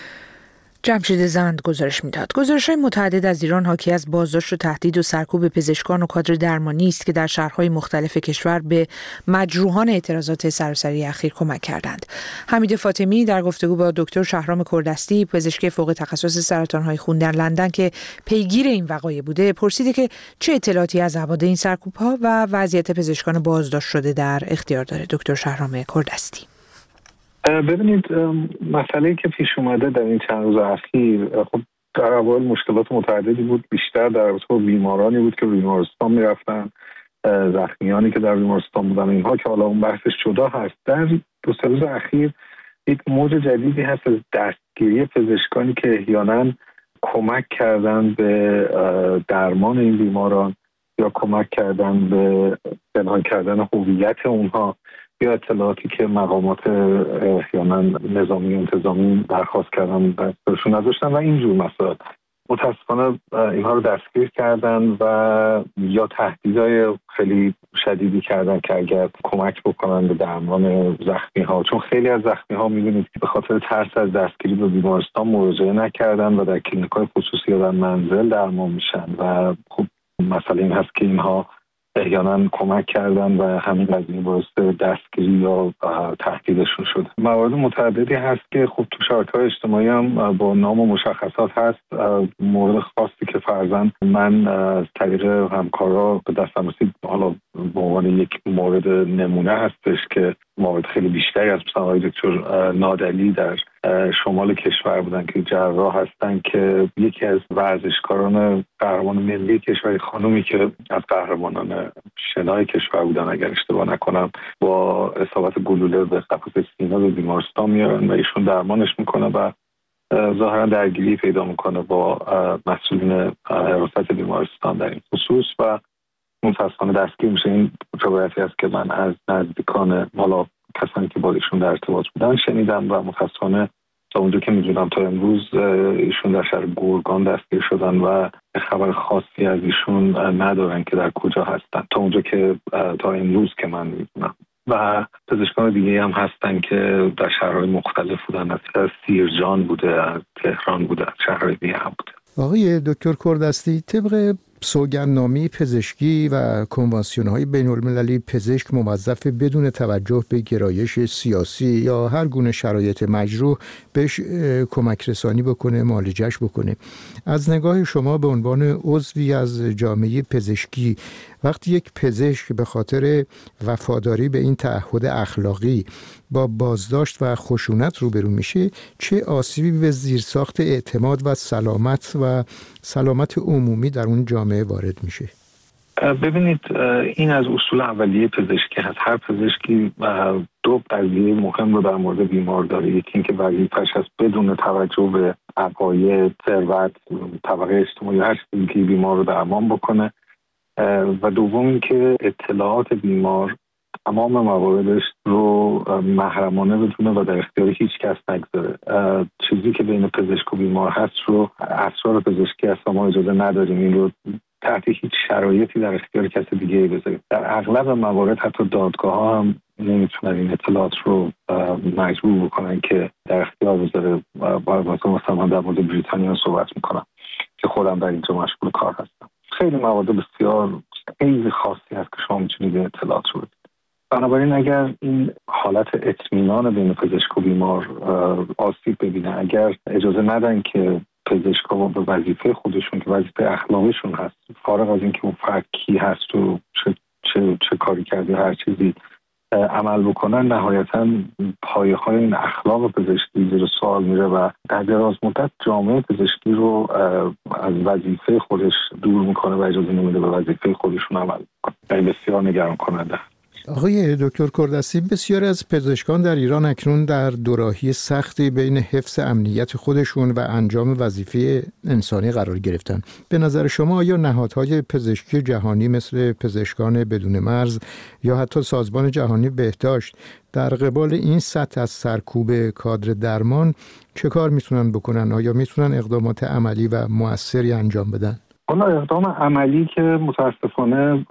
جمشید زند گزارش میداد. گزارش‌های متعدد از ایران حاکی از بازداشت و تهدید و سرکوب پزشکان و کادر درمانی است که در شهرهای مختلف کشور به مجروحان اعتراضات سراسری اخیر کمک کردند. حمید فاطمی در گفتگو با دکتر شهرام کردستی، پزشک فوق تخصص سرطان‌های خون در لندن که پیگیر این وقایع بوده، پرسیده که چه اطلاعاتی از ابعاد این سرکوب‌ها و وضعیت پزشکان بازداشت شده در اختیار داره. دکتر شهرام کردستی: ببینید، مسئله‌ای که پیش اومده در این چند روز اخیر، خب در اول مشکلات متعددی بود، بیشتر در رابطه با بیمارانی بود که بیمارستان میرفتن، زخمیانی که در بیمارستان بودن، اینها که حالا اون بحثش جدا هست. در دو سه روز اخیر یک موج جدیدی هست از دستگیری پزشکانی که احیانا کمک کردن به درمان این بیماران یا کمک کردن به پنهان کردن هویت اونها یا اطلاعاتی که مقامات احیانا نظامی و انتظامی درخواست کردن برشون نداشتن و اینجور مسائل. متاسفانه اینها رو دستگیر کردن و یا تهدیدهای خیلی شدیدی کردن که اگر کمک بکنن به درمان زخمی ها، چون خیلی از زخمی ها می‌بینید که به خاطر ترس از دستگیری به بیمارستان مراجعه نکردن و در کلینیک‌های خصوصی یا در منزل درمان میشن و خب مسئله این هست که اینها احیانا کمک کردن و همین قضیه باعث دستگیری یا تهدیدشون شد. موارد متعددی هست که خب تو شبکه‌های اجتماعی هم با نام و مشخصات هست. مورد خاصی که فرضاً من از طریق همکارا به دستم رسید، حالا به عنوان یک مورد نمونه هستش که موارد خیلی بیشتری از مثلا آقای دکتر نادلی در شمال کشور بودن که جراح هستن که یکی از ورزشکاران قهرمان ملی کشور، خانومی که از قهرمانان شنای کشور بودن اگر اشتباه نکنم، با اصابت گلوله به قفسه سینه به بیمارستان میارن و ایشون درمانش میکنه و ظاهرا درگیری پیدا میکنه با مسئولین حراست بیمارستان در این خصوص و متاسفانه دستگیر میشه. این روایتی است که من از نزدیکان حالا کسانی که با ایشون در ارتباط بودن شنیدم و متاسفانه تا اونجا که میدونم تا امروز ایشون در شهر گرگان دستگیر شدن و خبر خاصی از ایشون ندارن که در کجا هستن تا اونجا که تا امروز که من میدونم. و پزشکان دیگه هم هستن که در شهرهای مختلف بودن، از سیرجان بوده، از تهران بوده، از شهرهای دیگه هم بوده. آقای دکتر کردستی، طبق سوگندنامه پزشکی و کنوانسیون‌های بین‌المللی پزشک موظف بدون توجه به گرایش سیاسی یا هر گونه شرایط مجروح بهش کمک رسانی بکنه، معالجهش بکنه. از نگاه شما به عنوان عضوی از جامعه پزشکی، وقتی یک پزشک به خاطر وفاداری به این تعهد اخلاقی با بازداشت و خشونت روبرو میشه، چه آسیبی به زیرساخت اعتماد و سلامت و سلامت عمومی در اون جامعه وارد میشه؟ ببینید، این از اصول اولیه پزشکی هست. هر پزشکی دو قضیه مهم رو در مورد بیمار داره. یکی این که وظیفه‌اش هست بدون توجه به عقاید، ثروت، طبقه اجتماعی، هر چیزی که بیمار رو درمان بکنه، و دوم این که اطلاعات بیمار تمام مواردش رو محرمانه بدونه و در اختیار هیچ کس نگذاره. چیزی که بین پزشک و بیمار هست رو اسرار پزشکی هست و ما اجازه نداریم این رو تحت هیچ شرایطی در اختیار کس دیگه بذاریم. در اغلب موارد حتی دادگاه ها هم نمیتونن این اطلاعات رو مجبور بکنن که در اختیار بذاره. مثلا من در مورد بریتانیا صحبت میکنم که خودم در اینجا مشغول کار هستم. خیلی موارد بسیار خیلی خاصی هست که شما میتونید این اطلاعات رو بدید. بنابراین اگر این حالت اطمینان بین پزشک و بیمار آسیب ببینه، اگر اجازه ندن که پزشک‌ها به وظیفه خودشون که وظیفه اخلاقیشون هست، فارغ از اینکه اون فرد کی هست و چه چه چه کاری کرده هر چیزی عمل بکنن، نهایتاً پایه‌های این اخلاق پزشکی زیر سوال میره و در دراز مدت جامعه پزشکی رو از وظیفه خودش دور میکنه و اجازه نمیده به وظیفه خودشون عمل کنه. این بسیار نگران کننده. آقای دکتر کردستی، بسیاری از پزشکان در ایران اکنون در دوراهی سختی بین حفظ امنیت خودشون و انجام وظیفه انسانی قرار گرفتن. به نظر شما آیا نهادهای پزشکی جهانی مثل پزشکان بدون مرز یا حتی سازمان جهانی بهداشت در قبال این سطح از سرکوب کادر درمان چه کار میتونن بکنن؟ آیا میتونن اقدامات عملی و مؤثری انجام بدن؟ حالا اقدام عملی که متاسفانه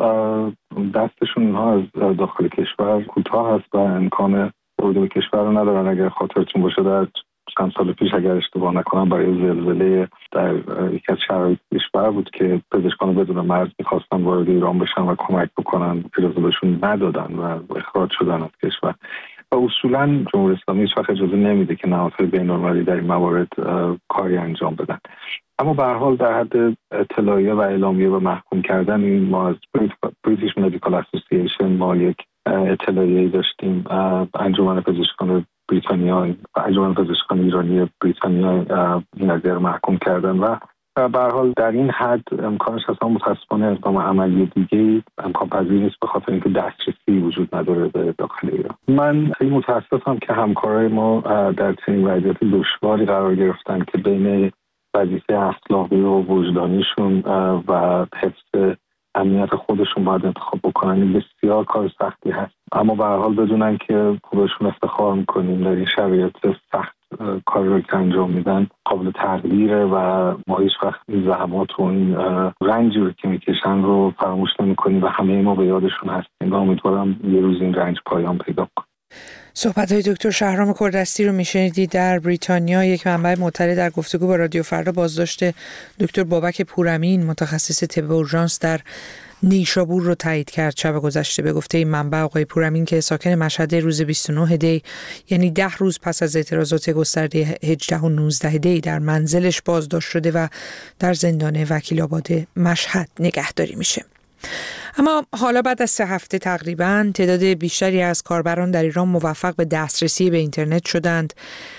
دستشون اینها از داخل کشور کوتاه هست و امکان ورود به کشور رو ندارن. اگر خاطرتون باشه در چند سال پیش اگر اشتباه نکنم برای زلزله در یکی از شرایط کشور بود که پزشکان بدون مرز میخواستن وارد ایران بشن و کمک بکنن، اجازه بهشون ندادن و اخراج شدن از کشور. و اصولا جمهوری اسلامی هیچ وقت اجازه نمیده که نهادهای بین‌المللی در این موارد کاری انجام بدن. اما به هر حال در حد اطلاعیه و اعلامیه و محکوم کردن این ما از بریتیش مدیکال اسوسییشن ما یک اطلاعیه‌ای داشتیم، انجمن پزشکان بریتانیا و انجمن پزشکان ایرانی بریتانیا این قضیه رو محکوم کردن و به هر حال در این حد امکانش اصلا متاسفانه اقدام عملی دیگه امکان پذیر نیست به خاطر اینکه دسترسی وجود نداره به داخل ایران. من خیلی متاسفم که همکارای ما در چنین وضعیت دشواری قرار گرفتن که بین وظیفه اخلاقی و وجدانیشون و حفظ امنیت خودشون باید انتخاب بکنن. بسیار کار سختی هست، اما به هر حال بدونن که خودشون افتخار میکنیم در این شرایط سخت کار رو که انجام میدن قابل تقدیره و ما هیچ وقت این زحمات و این رنجی رو که میکشن رو فراموش نمی‌کنیم و همه ما به یادشون هستیم و امیدوارم یه روز این رنج پایان پیدا کنه. صحبت‌های دکتر شهرام کردستی رو میشنیدید. در بریتانیا یک منبع مطلع در گفتگو با رادیو فردا بازداشت دکتر بابک پورامین متخصص طب اورژانس در نیشابور رو تایید کرد شب گذشته. به گفته این منبع آقای پورامین که ساکن مشهد روز بیست و نه دی یعنی ده روز پس از اعتراضات گسترده هجده و نوزده دی در منزلش بازداشت شده و در زندان وکیل آباد مشهد نگهداری میشه. اما حالا بعد از سه هفته تقریباً تعداد بیشتری از کاربران در ایران موفق به دسترسی به اینترنت شدند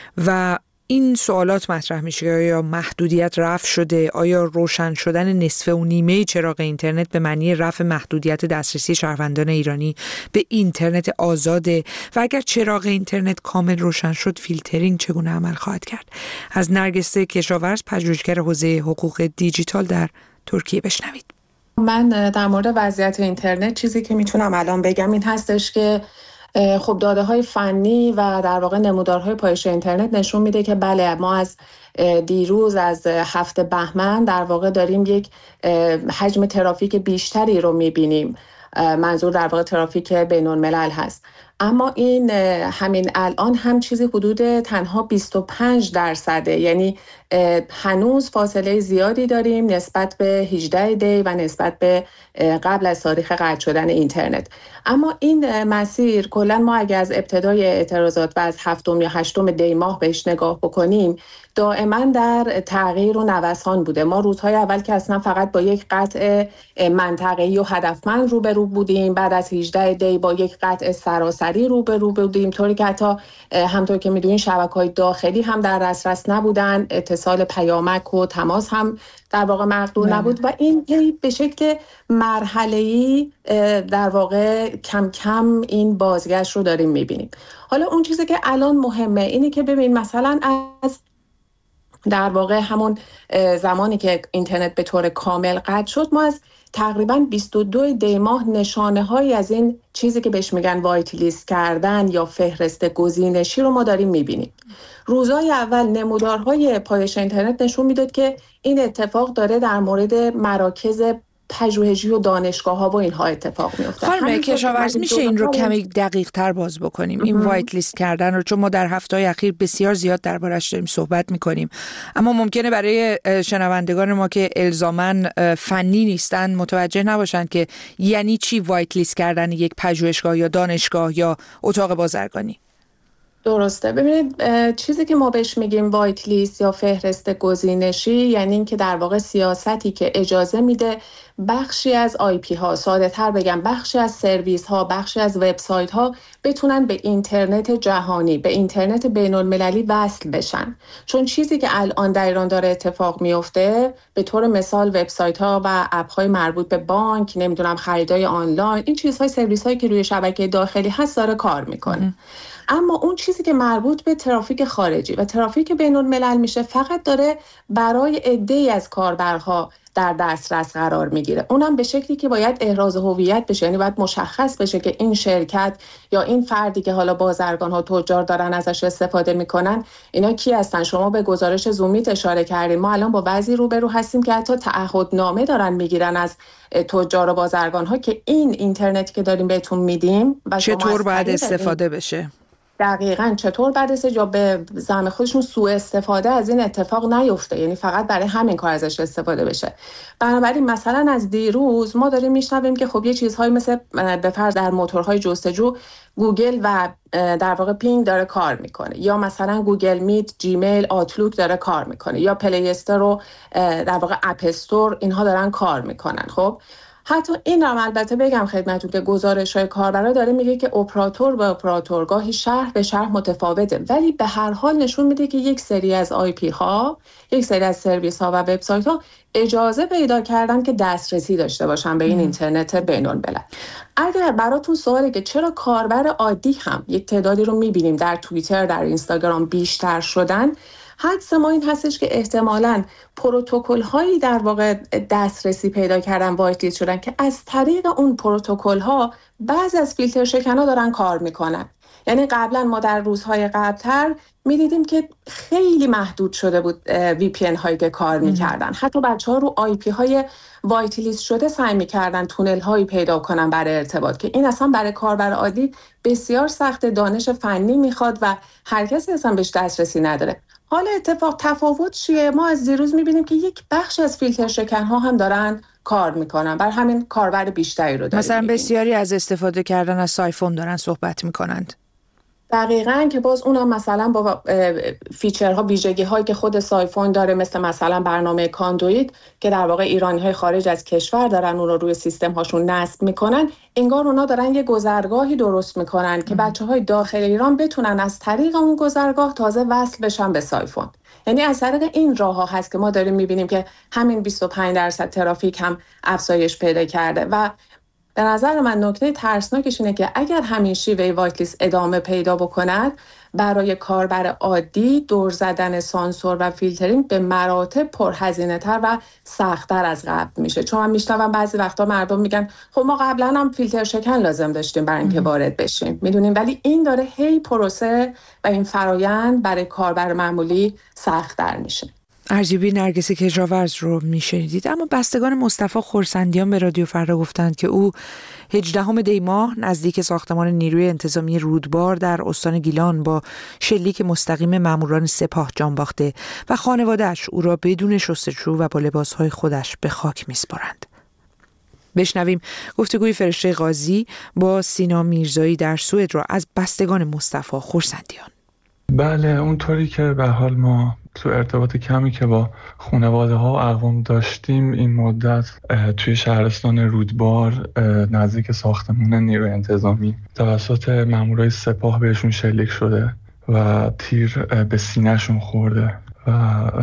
و این سوالات مطرح میشه که آیا محدودیت رفع شده؟ آیا روشن شدن نصف و نیمه چراغ اینترنت به معنی رفع محدودیت دسترسی شهروندان ایرانی به اینترنت آزاده؟ و اگر چراغ اینترنت کامل روشن شد فیلترینگ چگونه عمل خواهد کرد؟ از نرگس کشاورز پژوهشگر حوزه حقوق دیجیتال در ترکیه بشنوید. من در مورد وضعیت اینترنت چیزی که میتونم الان بگم این هستش که خب داده های فنی و در واقع نمودارهای پایش اینترنت نشون میده که بله ما از دیروز از هفته بهمن در واقع داریم یک حجم ترافیک بیشتری رو میبینیم. منظور در واقع ترافیک بین الملل هست، اما این همین الان هم چیزی حدود تنها بیست و پنج درصده، یعنی هنوز فاصله زیادی داریم نسبت به هجده دی و نسبت به قبل از تاریخ قطع شدن اینترنت. اما این مسیر کلا ما اگر از ابتدای اعتراضات و از هفتم یا هشتم دی ماه بهش نگاه بکنیم دائما در تغییر و نوسان بوده. ما روزهای اول که اصلا فقط با یک قطع منطقه‌ای و هدفمند روبرو بودیم، بعد از هجده دی با یک قطع سراسری روبرو بودیم، طوری که حتی همطور که میدونین شبکه‌های داخلی هم در دسترس نبودن، اتصال پیامک و تماس هم در واقع مقدور نبود و این به شکل مرحله‌ای در واقع کم کم این بازگشت رو داریم میبینیم. حالا اون چیزی که الان مهمه اینه که ببین مثلا از در واقع همون زمانی که اینترنت به طور کامل قطع شد ما از تقریباً بیست و دو دی ماه نشانه هایی از این چیزی که بهش میگن وایت لیست کردن یا فهرست گزینشی رو ما داریم میبینیم. روزهای اول نمودارهای پایش اینترنت نشون میداد که این اتفاق داره در مورد مراکز پژوهشی و دانشگاه‌ها و اینها اتفاق میفته. خانم کشاورز میشه این رو کمی دقیق تر باز بکنیم این وایت لیست کردن رو، چون ما در هفته‌های اخیر بسیار زیاد دربارش داریم صحبت میکنیم، اما ممکنه برای شنوندگان ما که الزاماً فنی نیستن متوجه نباشند که یعنی چی وایت لیست کردن یک پژوهشگاه یا دانشگاه یا اتاق بازرگانی. درسته. ببینید چیزی که ما بهش میگیم وایت لیست یا فهرست گزینشی یعنی این که در واقع سیاستی که اجازه میده بخشی از آی پی ها، ساده تر بگم بخشی از سرویس ها، بخشی از وبسایت ها بتونن به اینترنت جهانی، به اینترنت بین المللی وصل بشن. چون چیزی که الان در ایران داره اتفاق میفته به طور مثال وبسایت ها و اپ های مربوط به بانک، نمیدونم خریدای آنلاین، این چیزهای سرویس هایی که روی شبکه داخلی هست داره کار میکنه. اما اون چیزی که مربوط به ترافیک خارجی و ترافیک بین الملل میشه فقط داره برای عده‌ای از کاربرها در دسترس قرار میگیره، اونم به شکلی که باید احراز هویت بشه، یعنی باید مشخص بشه که این شرکت یا این فردی که حالا بازرگان ها تجار دارن ازش استفاده میکنن اینا کی هستن. شما به گزارش زومیت اشاره کردین، ما الان با بعضی روبرو هستیم که حتی تعهدنامه دارن میگیرن از تجار و بازرگان ها که این اینترنتی که داریم بهتون میدیم و چطور باید استفاده بشه. دقیقاً چطور بعد از جا به زعم خودشون سوء استفاده از این اتفاق نیفته، یعنی فقط برای همین کار ازش استفاده بشه. بنابراین مثلا از دیروز ما داریم میشنویم که خب یه چیزهایی مثل به فرض در موتورهای جستجو گوگل و در واقع پینگ داره کار میکنه، یا مثلا گوگل میت، جیمیل، آوتلوک داره کار میکنه، یا پلی استور و در واقع اپ استور، اینها دارن کار میکنن. خب حتی این هم البته بگم خدمتتون که گزارش‌های کاربرا داره میگه که اپراتور به اپراتور گاهی شهر به شهر متفاوته، ولی به هر حال نشون میده که یک سری از آی پی ها، یک سری از سرویس ها و وبسایت ها اجازه پیدا کردن که دسترسی داشته باشن به این اینترنت بین‌الملل. اگر براتون سواله که چرا کاربر عادی هم یک تعدادی رو میبینیم در توییتر، در اینستاگرام بیشتر شدن، حدس ما این هستش که احتمالاً پروتکل هایی در واقع دسترسی پیدا کردن، وایت لیست شدن که از طریق اون پروتکل ها بعضی از فیلتر شکن‌ها دارن کار میکنن. یعنی قبلا ما در روزهای قبلتر میدیدیم که خیلی محدود شده بود وی پی ان هایی که کار میکردن. حتی بچه ها رو آی پی های وایت لیست شده سعی میکردن تونل هایی پیدا کنن برای ارتباط، که این اصلا برای کاربر عادی بسیار سخت، دانش فنی میخواد و هر کسی اصلا بهش دسترسی نداره. حالا اتفاق تفاوت چیه؟ ما از دیروز میبینیم که یک بخش از فیلتر شکن ها هم دارن کار میکنن، بر همین کاربر بیشتری رو داریم. مثلا بسیاری از استفاده کردن از سایفون دارن صحبت میکنند. دقیقاً، که باز اونم مثلا با فیچرها، ویژگی هایی که خود سایفون داره، مثل مثلا برنامه کاندویت که در واقع ایرانی های خارج از کشور دارن اون رو روی سیستم هاشون نصب میکنن، انگار اونا دارن یه گذرگاهی درست میکنن که بچه های داخل ایران بتونن از طریق اون گذرگاه تازه وصل بشن به سایفون. یعنی از طریق این راه ها هست که ما داریم میبینیم که همین بیست و پنج درصد ترافیک هم افزایش پیدا کرده. و به نظر من نکته ترسناکش اینه که اگر همین شیوه وایت لیست ادامه پیدا بکند، برای کاربر عادی دور زدن سانسور و فیلترینگ به مراتب پرهزینه تر و سخت‌تر از قبل میشه. چون من میشنوم بعضی وقتا مردم میگن خب ما قبلا هم فیلتر شکن لازم داشتیم برای اینکه وارد بشیم، میدونیم، ولی این داره هی پروسه و این فرایند برای کاربر معمولی سخت‌تر میشه. ارزیابی نرگس کجاورز رو میشنیدید. اما بستگان مصطفی خورسندیان به رادیو فردا گفتند که او هجدهم دی ماه نزدیک ساختمان نیروی انتظامی رودبار در استان گیلان با شلیک مستقیم ماموران سپاه جان باخته و خانواده‌اش او را بدون شستشو و با لباسهای خودش به خاک میسپارند. بشنویم گفتگوی فرشته قاضی با سینا میرزایی در سوئد را از بستگان مصطفی خورسندیان. بله، اونطوری که به حال ما تو ارتباط کمی که با خانواده ها و اقوام داشتیم این مدت توی شهرستان رودبار نزدیک ساختمان نیروی انتظامی توسط مامورای سپاه بهشون شلیک شده و تیر به سینه‌شون خورده و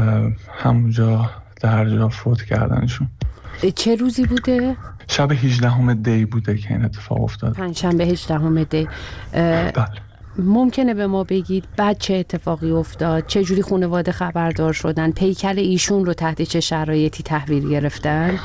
همونجا در جا فوت کردنشون. چه روزی بوده؟ شب هجدهم دی بوده که این اتفاق افتاد. پنجشنبه هجدهم دی. بله. ممکنه به ما بگید بعد چه اتفاقی افتاد؟ چه جوری خانواده خبردار شدن؟ پیکر ایشون رو تحت چه شرایطی تحویل گرفتن؟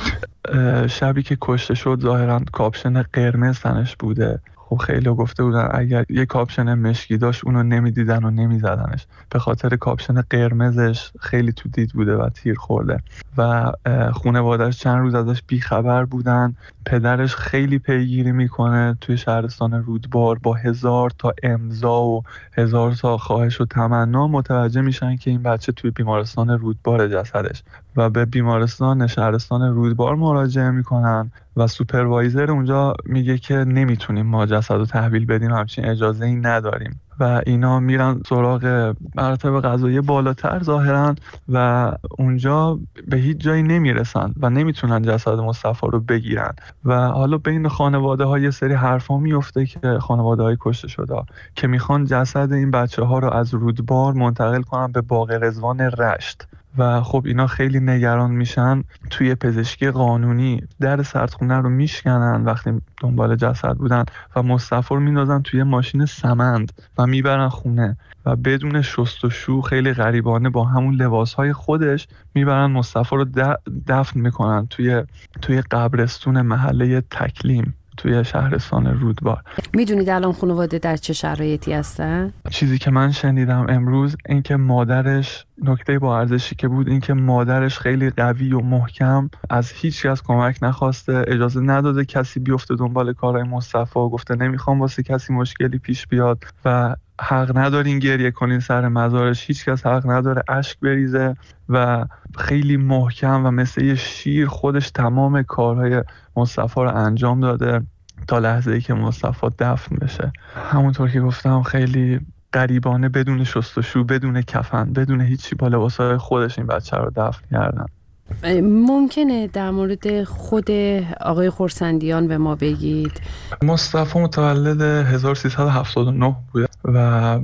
شبی که کشته شد ظاهراً کاپشن قرمز تنش بوده. خب خیلی گفته بودن اگر یه کاپشن مشکی داشت اونو نمیدیدن و نمیزدنش، به خاطر کاپشن قرمزش خیلی تو دید بوده و تیر خورده و خانواده‌اش چند روز ازش بیخبر بودن. پدرش خیلی پیگیری میکنه توی شهرستان رودبار، با هزار تا امضا و هزار تا خواهش و تمنا متوجه میشن که این بچه توی بیمارستان رودبار جسدش و به بیمارستان شهرستان رودبار مراجعه میکنن و سوپروایزر اونجا میگه که نمیتونیم ما جسد رو تحویل بدیم، همچین اجازه ای نداریم و اینا میرن سراغ مراتب قضایی بالاتر ظاهرا و اونجا به هیچ جایی نمیرسن و نمیتونن جسد مصطفی رو بگیرن و حالا بین خانواده ها یه سری حرفا میفته که خانواده های کشته شده که میخوان جسد این بچه ها رو از رودبار منتقل کنن به باغ رضوان رشت و خب اینا خیلی نگران میشن. توی پزشکی قانونی در سردخونه رو میشکنن وقتی دنبال جسد بودن و مصطفی رو میندازن توی ماشین سمند و میبرن خونه و بدون شست و شو خیلی غریبانه با همون لباسهای خودش میبرن مصطفی رو دفن میکنن توی توی قبرستون محله تکلیم توی شهرستان رودبار. میدونید الان خانواده در چه شرایطی هستن؟ چیزی که من شنیدم امروز این که مادرش، نکته با ارزشی که بود این که مادرش خیلی قوی و محکم از هیچ کس کمک نخواسته، اجازه نداده کسی بیفته دنبال کارهای مصطفی، گفته نمیخوام واسه کسی مشکلی پیش بیاد و حق ندارین گریه کنین سر مزارش، هیچ کس حق نداره اشک بریزه و خیلی محکم و مثل یه شیر خودش تمام کارهای مصطفی رو انجام داده تا لحظه‌ای که مصطفی دفن بشه. همونطور که گفتم خیلی غریبانه بدون شست و شو، بدون کفن، بدون هیچی با لباسای خودش این بچه رو دفن کردن. ممکنه در مورد خود آقای خرسندیان به ما بگید؟ مصطفی متولد هزار و سیصد و هفتاد و نه بوده و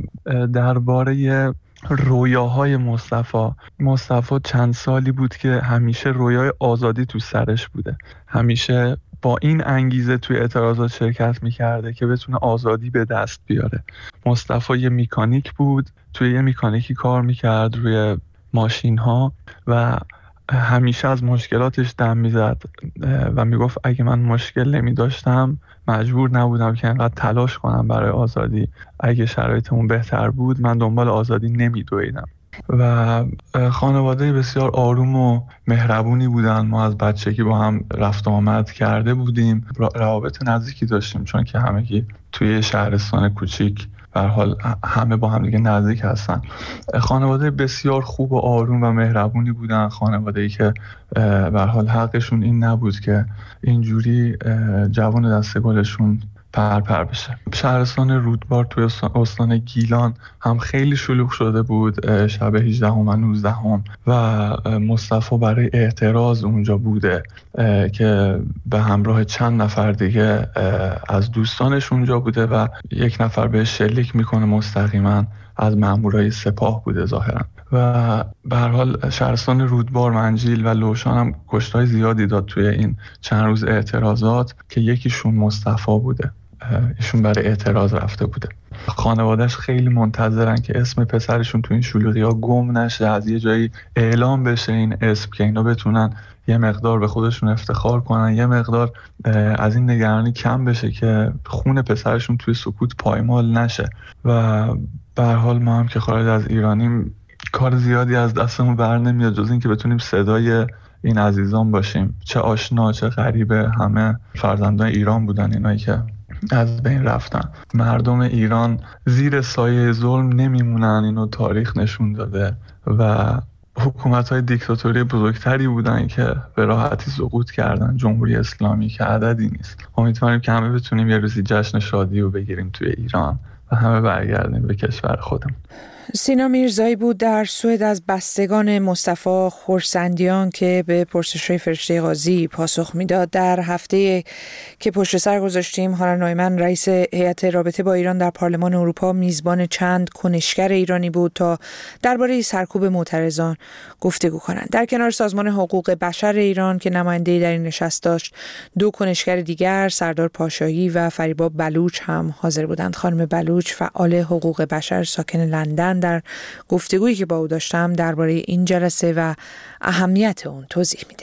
درباره رویاهای مصطفی مصطفی چند سالی بود که همیشه رویای آزادی تو سرش بوده، همیشه با این انگیزه توی اعتراضات شرکت میکرده که بتونه آزادی به دست بیاره. مصطفی یه میکانیک بود، توی یه میکانیکی کار میکرد روی ماشین ها و همیشه از مشکلاتش دم میزد و میگفت اگه من مشکل نمی داشتم مجبور نبودم که انقدر تلاش کنم برای آزادی، اگه شرایطمون بهتر بود من دنبال آزادی نمی دویدم. و خانواده بسیار آروم و مهربونی بودن، ما از بچگی با هم رفت و آمد کرده بودیم، روابط نزدیکی داشتیم چون که همگی توی شهرستان کوچیک به هر حال همه با هم دیگه نزدیک هستن. خانواده بسیار خوب و آروم و مهربونی بودن، خانواده‌ای که به هر حال حقشون این نبود که اینجوری جوان دستگلشون پر پر بشه. شهرستان رودبار توی استان گیلان هم خیلی شلوغ شده بود شب هجدهم و نوزدهم و مصطفی برای اعتراض اونجا بوده که به همراه چند نفر دیگه از دوستانش اونجا بوده و یک نفر بهش شلیک میکنه مستقیما از مامورای سپاه بوده ظاهرا و به هر حال شهرستان رودبار، منجیل و لوشان هم کشتای زیادی داد توی این چند روز اعتراضات که یکیشون مصطفی بوده، ایشون برای اعتراض رفته بوده. خانوادهش خیلی منتظرن که اسم پسرشون تو این شلوغی ها گم نشه، از یه جایی اعلام بشه این اسم که اینا بتونن یه مقدار به خودشون افتخار کنن، یه مقدار از این نگرانی کم بشه که خون پسرشون توی سکوت پایمال نشه. و به هر حال ما هم که خارج از ایرانیم کار زیادی از دستمون بر نمیاد جز این که بتونیم صدای این عزیزان باشیم، چه آشنا چه غریبه، همه فرزندان ایران بودن اینایی که از بین رفتن. مردم ایران زیر سایه ظلم نمیمونن، اینو تاریخ نشون داده و حکومت‌های دیکتاتوری بزرگتری بودن که به راحتی سقوط کردن، جمهوری اسلامی که عددی نیست. امیدواریم که همه بتونیم یه روزی جشن شادی رو بگیریم توی ایران و همه برگردیم به کشور خودمون. سینا میرزایی بود در سوئد از بستگان مصطفی خرسندیان که به پرسش‌های فرشته قاضی پاسخ میداد. در هفته که پشت سر گذاشتیم هانا نویمن رئیس هیئت رابطه با ایران در پارلمان اروپا میزبان چند کنشگر ایرانی بود تا درباره سرکوب معترضان گفتگو کنند. در کنار سازمان حقوق بشر ایران که نماینده‌ای در این نشست داشت، دو کنشگر دیگر سردار پاشایی و فریبا بلوچ هم حاضر بودند. خانم بلوچ فعال حقوق بشر ساکن لندن در گفتگویی که با او داشتم درباره این جلسه و اهمیت اون توضیح میده.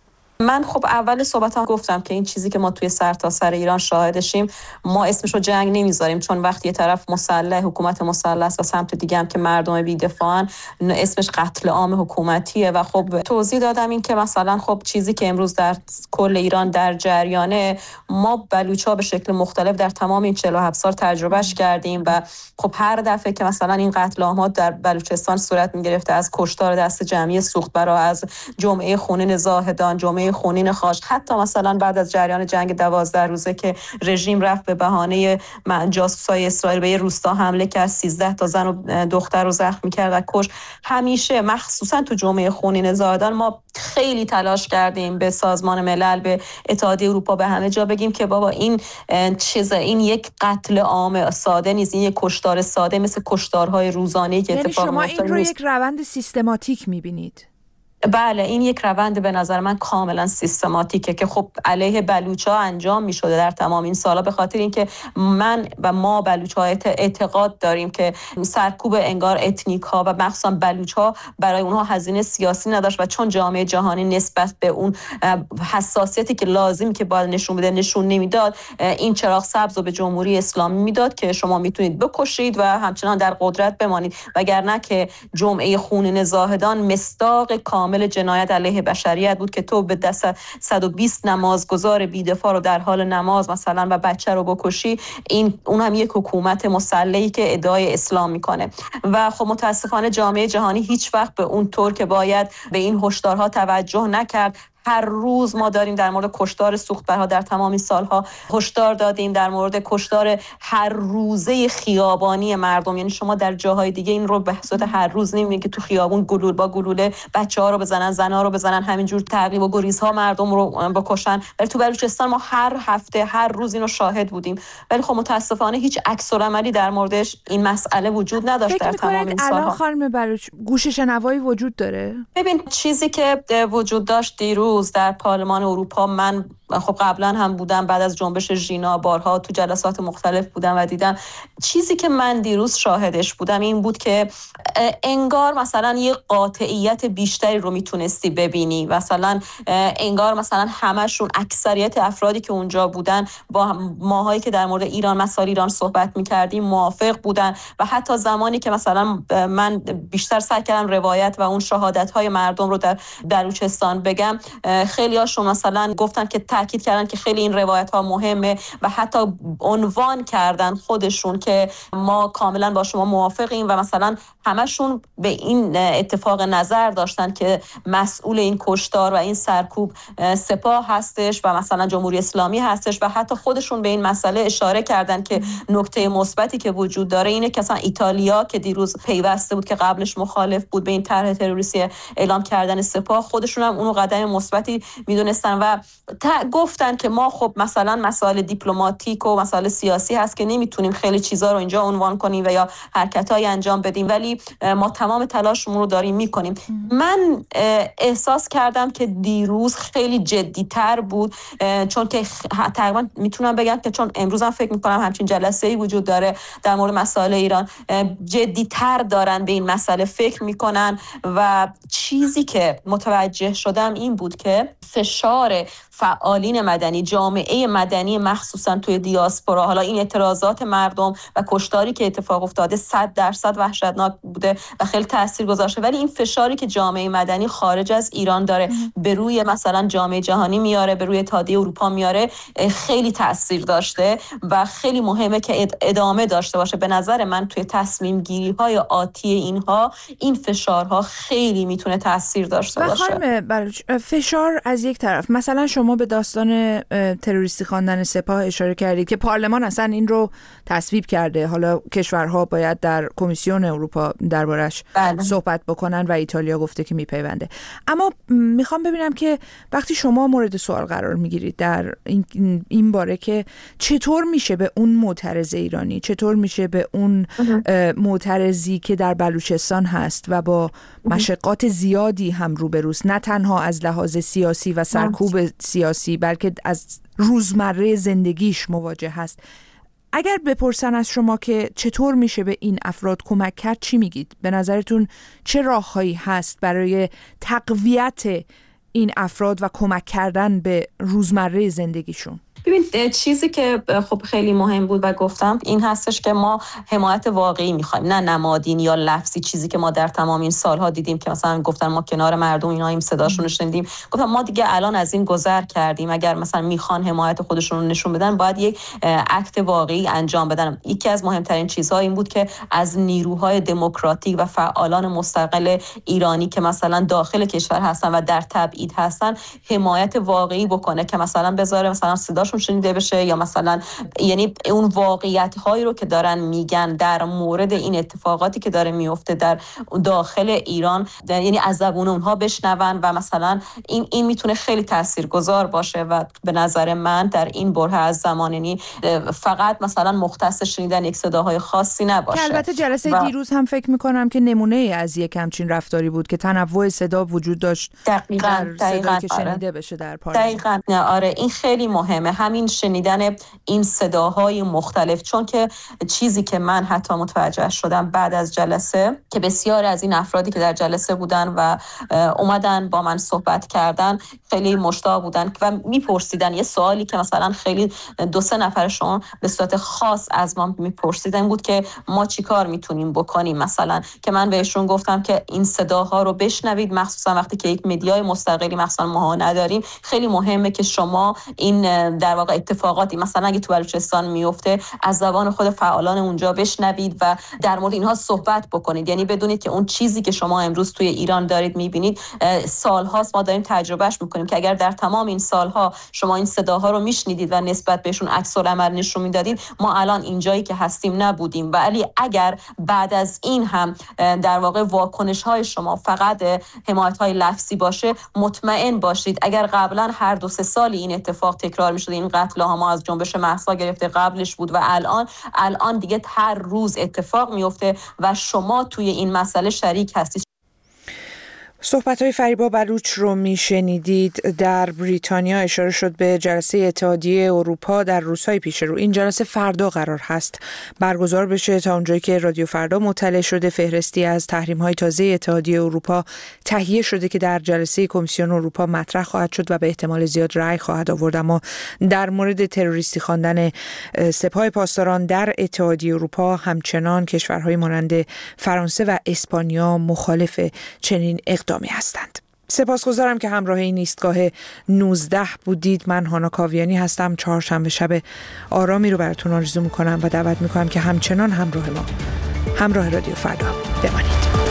من خب اول صحبتام گفتم که این چیزی که ما توی سرتاسر ایران شاهدشیم، ما اسمشو جنگ نمیذاریم، چون وقتی یه طرف مسلح، حکومت مسلح است و سمت دیگه هم که مردم بی‌دفاعن، اسمش قتل عام حکومتیه. و خب توضیح دادم این که مثلا خب چیزی که امروز در کل ایران در جریانه، ما بلوچ‌ها به شکل مختلف در تمام این چهل و هفت سال تجربهش کردیم و خب هر دفعه که مثلا این قتل عام‌ها در بلوچستان صورت می‌گرفته، از کشتار دست جمعی سوختبرا، از جمعه خونین زاهدان، جمعه خونین خاش، حتی مثلا بعد از جریان جنگ دوازده روزه که رژیم رفت به بهانه جاسوسای اسرائیل به یه روستا حمله کرد، سیزده تا زن و دختر رو زخمی کرد و کش. همیشه مخصوصا تو جمعه خونین زاهدان ما خیلی تلاش کردیم به سازمان ملل، به اتحادیه اروپا، به همه جا بگیم که بابا این چیز، این یک قتل عام ساده نیست، این یک کشتار ساده مثل کشتارهای روزانه‌ای که اتفاق میفته. یعنی شما این رو یک روند سیستماتیک می‌بینید؟ بله، این یک روند به نظر من کاملا سیستماتیکه که خب علیه بلوچ‌ها انجام می‌شده در تمام این سالا، به خاطر اینکه من و ما بلوچ‌ها اعتقاد داریم که سرکوب انگار اتنیک‌ها و مخصوصا بلوچ‌ها برای اونها هزینه سیاسی نداشت و چون جامعه جهانی نسبت به اون حساسیتی که لازمی که باید نشون بده نشون نمیداد، این چراغ سبز رو به جمهوری اسلامی میداد که شما میتونید بکشید و همچنان در قدرت بمانید، وگرنه که جمعه خونین زاهدان مصداق کامل جنایت علیه بشریت بود که تو به دست صد و بیست نمازگزار بی‌دفاع رو در حال نماز مثلا و بچه رو بکشی. این اون هم یک حکومت مسلحی که ادعای اسلام میکنه و خب متاسفانه جامعه جهانی هیچ وقت به اون طور که باید به این هشدارها توجه نکرد. هر روز ما داریم در مورد کشتار سوختبرها در تمام این سالها هشدار دادیم، در مورد کشتار هر روزه خیابانی مردم. یعنی شما در جاهای دیگه این رو به صورت هر روز نمی‌بینید که تو خیابون گلول با گلوله بچه‌ها رو بزنن، زن‌ها رو بزنن، همینجور تعقیب و گریزها مردم رو بکشن. ولی تو بلوچستان ما هر هفته هر روز اینو شاهد بودیم. ولی خب متاسفانه هیچ عکس العملی در موردش این مسئله وجود نداشت در تمام این سالها. الان خانم بلوچ گوش شنوایی وجود داره؟ ببین چیزی که وجود داشت دیروز در پارلمان اروپا، من خب قبلا هم بودم، بعد از جنبش ژینا بارها تو جلسات مختلف بودم و دیدم. چیزی که من دیروز شاهدش بودم این بود که انگار مثلا یه قاطعیت بیشتری رو میتونستی ببینی. مثلا انگار مثلا همشون، اکثریت افرادی که اونجا بودن با ماهایی که در مورد ایران، مسائل ایران صحبت میکردیم موافق بودن. و حتی زمانی که مثلا من بیشتر سعی کردم روایت و اون شهادت‌های مردم رو در بلوچستان بگم، خیلی هاشون مثلا گفتن که تاکید کردن که خیلی این روایت ها مهمه و حتی عنوان کردن خودشون که ما کاملا با شما موافقیم و مثلا همشون به این اتفاق نظر داشتن که مسئول این کشتار و این سرکوب سپاه هستش و مثلا جمهوری اسلامی هستش. و حتی خودشون به این مسئله اشاره کردن که نکته مثبتی که وجود داره اینه که مثلا ایتالیا که دیروز پیوسته بود که قبلش مخالف بود به این طرح تروریستی اعلام کردن سپاه، خودشون هم اونو قدم مثبتی میدونستن و گفتن که ما خب مثلا مسائل دیپلماتیک و مسائل سیاسی هست که نمیتونیم خیلی چیزا رو اینجا عنوان کنیم و یا حرکتای انجام بدیم، ولی ما تمام تلاشمون رو داریم میکنیم. من احساس کردم که دیروز خیلی جدی‌تر بود، چون که تقریبا میتونم بگم که چون امروز هم فکر میکنم همچین جلسه‌ای وجود داره در مورد مسائل ایران، جدی‌تر دارن به این مسئله فکر میکنن. و چیزی که متوجه شدم این بود که فشار فعالین مدنی، جامعه مدنی مخصوصا توی دیاسپورا، حالا این اعتراضات مردم و کشتاری که اتفاق افتاده صد درصد وحشتناک بوده و خیلی تاثیر گذاشته، ولی این فشاری که جامعه مدنی خارج از ایران داره به روی مثلا جامعه جهانی میاره، به روی اتحادیه اروپا میاره، خیلی تاثیر داشته و خیلی مهمه که ادامه داشته باشه. به نظر من توی تصمیم گیری های آتی اینها این فشارها خیلی میتونه تاثیر داشته باشه. و خانم بلوچ، فشار از یک طرف، مثلا شما ما به داستان تروریستی خواندن سپاه اشاره کردید که پارلمان اصلا این رو تصویب کرده. حالا کشورها باید در کمیسیون اروپا دربارش صحبت بکنن و ایتالیا گفته که میپیونده. اما میخوام ببینم که وقتی شما مورد سوال قرار میگیرید در این این باره که چطور میشه به اون معترض ایرانی، چطور میشه به اون معترضی که در بلوچستان هست و با مشقات زیادی هم روبروست، نه تنها از لحاظ سیاسی و سرکوب سیاسی بلکه از روزمره زندگیش مواجه هست، اگر بپرسن از شما که چطور میشه به این افراد کمک کرد، چی میگید؟ به نظرتون چه راههایی هست برای تقویت این افراد و کمک کردن به روزمره زندگیشون؟ ببین چیزی که خب خیلی مهم بود و گفتم این هستش که ما حمایت واقعی میخوایم، نه نمادین یا لفظی. چیزی که ما در تمام این سالها دیدیم که مثلا گفتن ما کنار مردم اینا این صداشون رو شنیدیم، گفتم ما دیگه الان از این گذر کردیم. اگر مثلا میخوان حمایت خودشون رو نشون بدن باید یک اکت واقعی انجام بدن. یکی از مهمترین چیزها این بود که از نیروهای دموکراتیک و فعالان مستقل ایرانی که مثلا داخل کشور هستن و در تبعید هستن حمایت واقعی بکنه که مثلا بذاره مثلا صداشون شنیده بشه، یا مثلا یعنی اون واقعیت هایی رو که دارن میگن در مورد این اتفاقاتی که داره میفته در داخل ایران، یعنی از زبون اونها بشنون و مثلا این این میتونه خیلی تاثیرگذار باشه. و به نظر من در این بره از زمان، یعنی فقط مثلا مختص شنیدن یک صداهای خاصی نباشه. البته جلسه و... دیروز هم فکر میکنم که نمونه از یک همچین رفتاری بود که تنوع صدا وجود داشت. دقیقاً دقیقاً که شنیده آره. بشه در پارلمان. دقیقاً آره این خیلی مهمه، همین شنیدن این صداهای مختلف. چون که چیزی که من حتی متوجه شدم بعد از جلسه که بسیار از این افرادی که در جلسه بودن و اومدن با من صحبت کردن خیلی مشتاق بودن و میپرسیدن یه سوالی که مثلا خیلی دو سه نفرشون به صورت خاص از ما میپرسیدن بود که ما چیکار میتونیم بکنیم. مثلا که من بهشون گفتم که این صداها رو بشنوید، مخصوصا وقتی که یک مدیای مستقلی مثلا ما نداریم. خیلی مهمه که شما این در واقع اتفاقاتی مثلا اگه تو بلوچستان میفته از زبان خود فعالان اونجا بشنوید و در مورد اینها صحبت بکنید. یعنی بدونید که اون چیزی که شما امروز توی ایران دارید میبینید سالهاست ما داریم تجربهش میکنیم که اگر در تمام این سالها شما این صداها رو میشنیدید و نسبت بهشون عکس العمل نشون میدادید، ما الان اینجایی که هستیم نبودیم. ولی اگر بعد از این هم در واقع واکنش های شما فقط حمایت های لفظی باشه، مطمئن باشید اگر قبلا هر دو سه سالی این اتفاق تکرار میشد، این قتل ها ما از جنبش مهسا گرفته قبلش بود و الان الان دیگه هر روز اتفاق میفته و شما توی این مسئله شریک هستید. صحبت‌های فریبا بلوچ رو میشنیدید. در بریتانیا اشاره شد به جلسه اتحادیه اروپا در روزهای پیش رو. این جلسه فردا قرار هست برگزار بشه. تا اونجایی که رادیو فردا مطلع شده فهرستی از تحریم‌های تازه اتحادیه اروپا تهیه شده که در جلسه کمیسیون اروپا مطرح خواهد شد و به احتمال زیاد رأی خواهد آورد. اما در مورد تروریستی خواندن سپاه پاسداران در اتحادیه اروپا همچنان کشورهای مانند فرانسه و اسپانیا مخالف چنین اقدامی هستند. سپاسگزارم که همراه این ایستگاه نوزده بودید. من هانا کاویانی هستم. چهارشنبه شب آرامی رو براتون آرزو میکنم و دعوت میکنم که همچنان همراه ما، همراه رادیو فردا بمانید.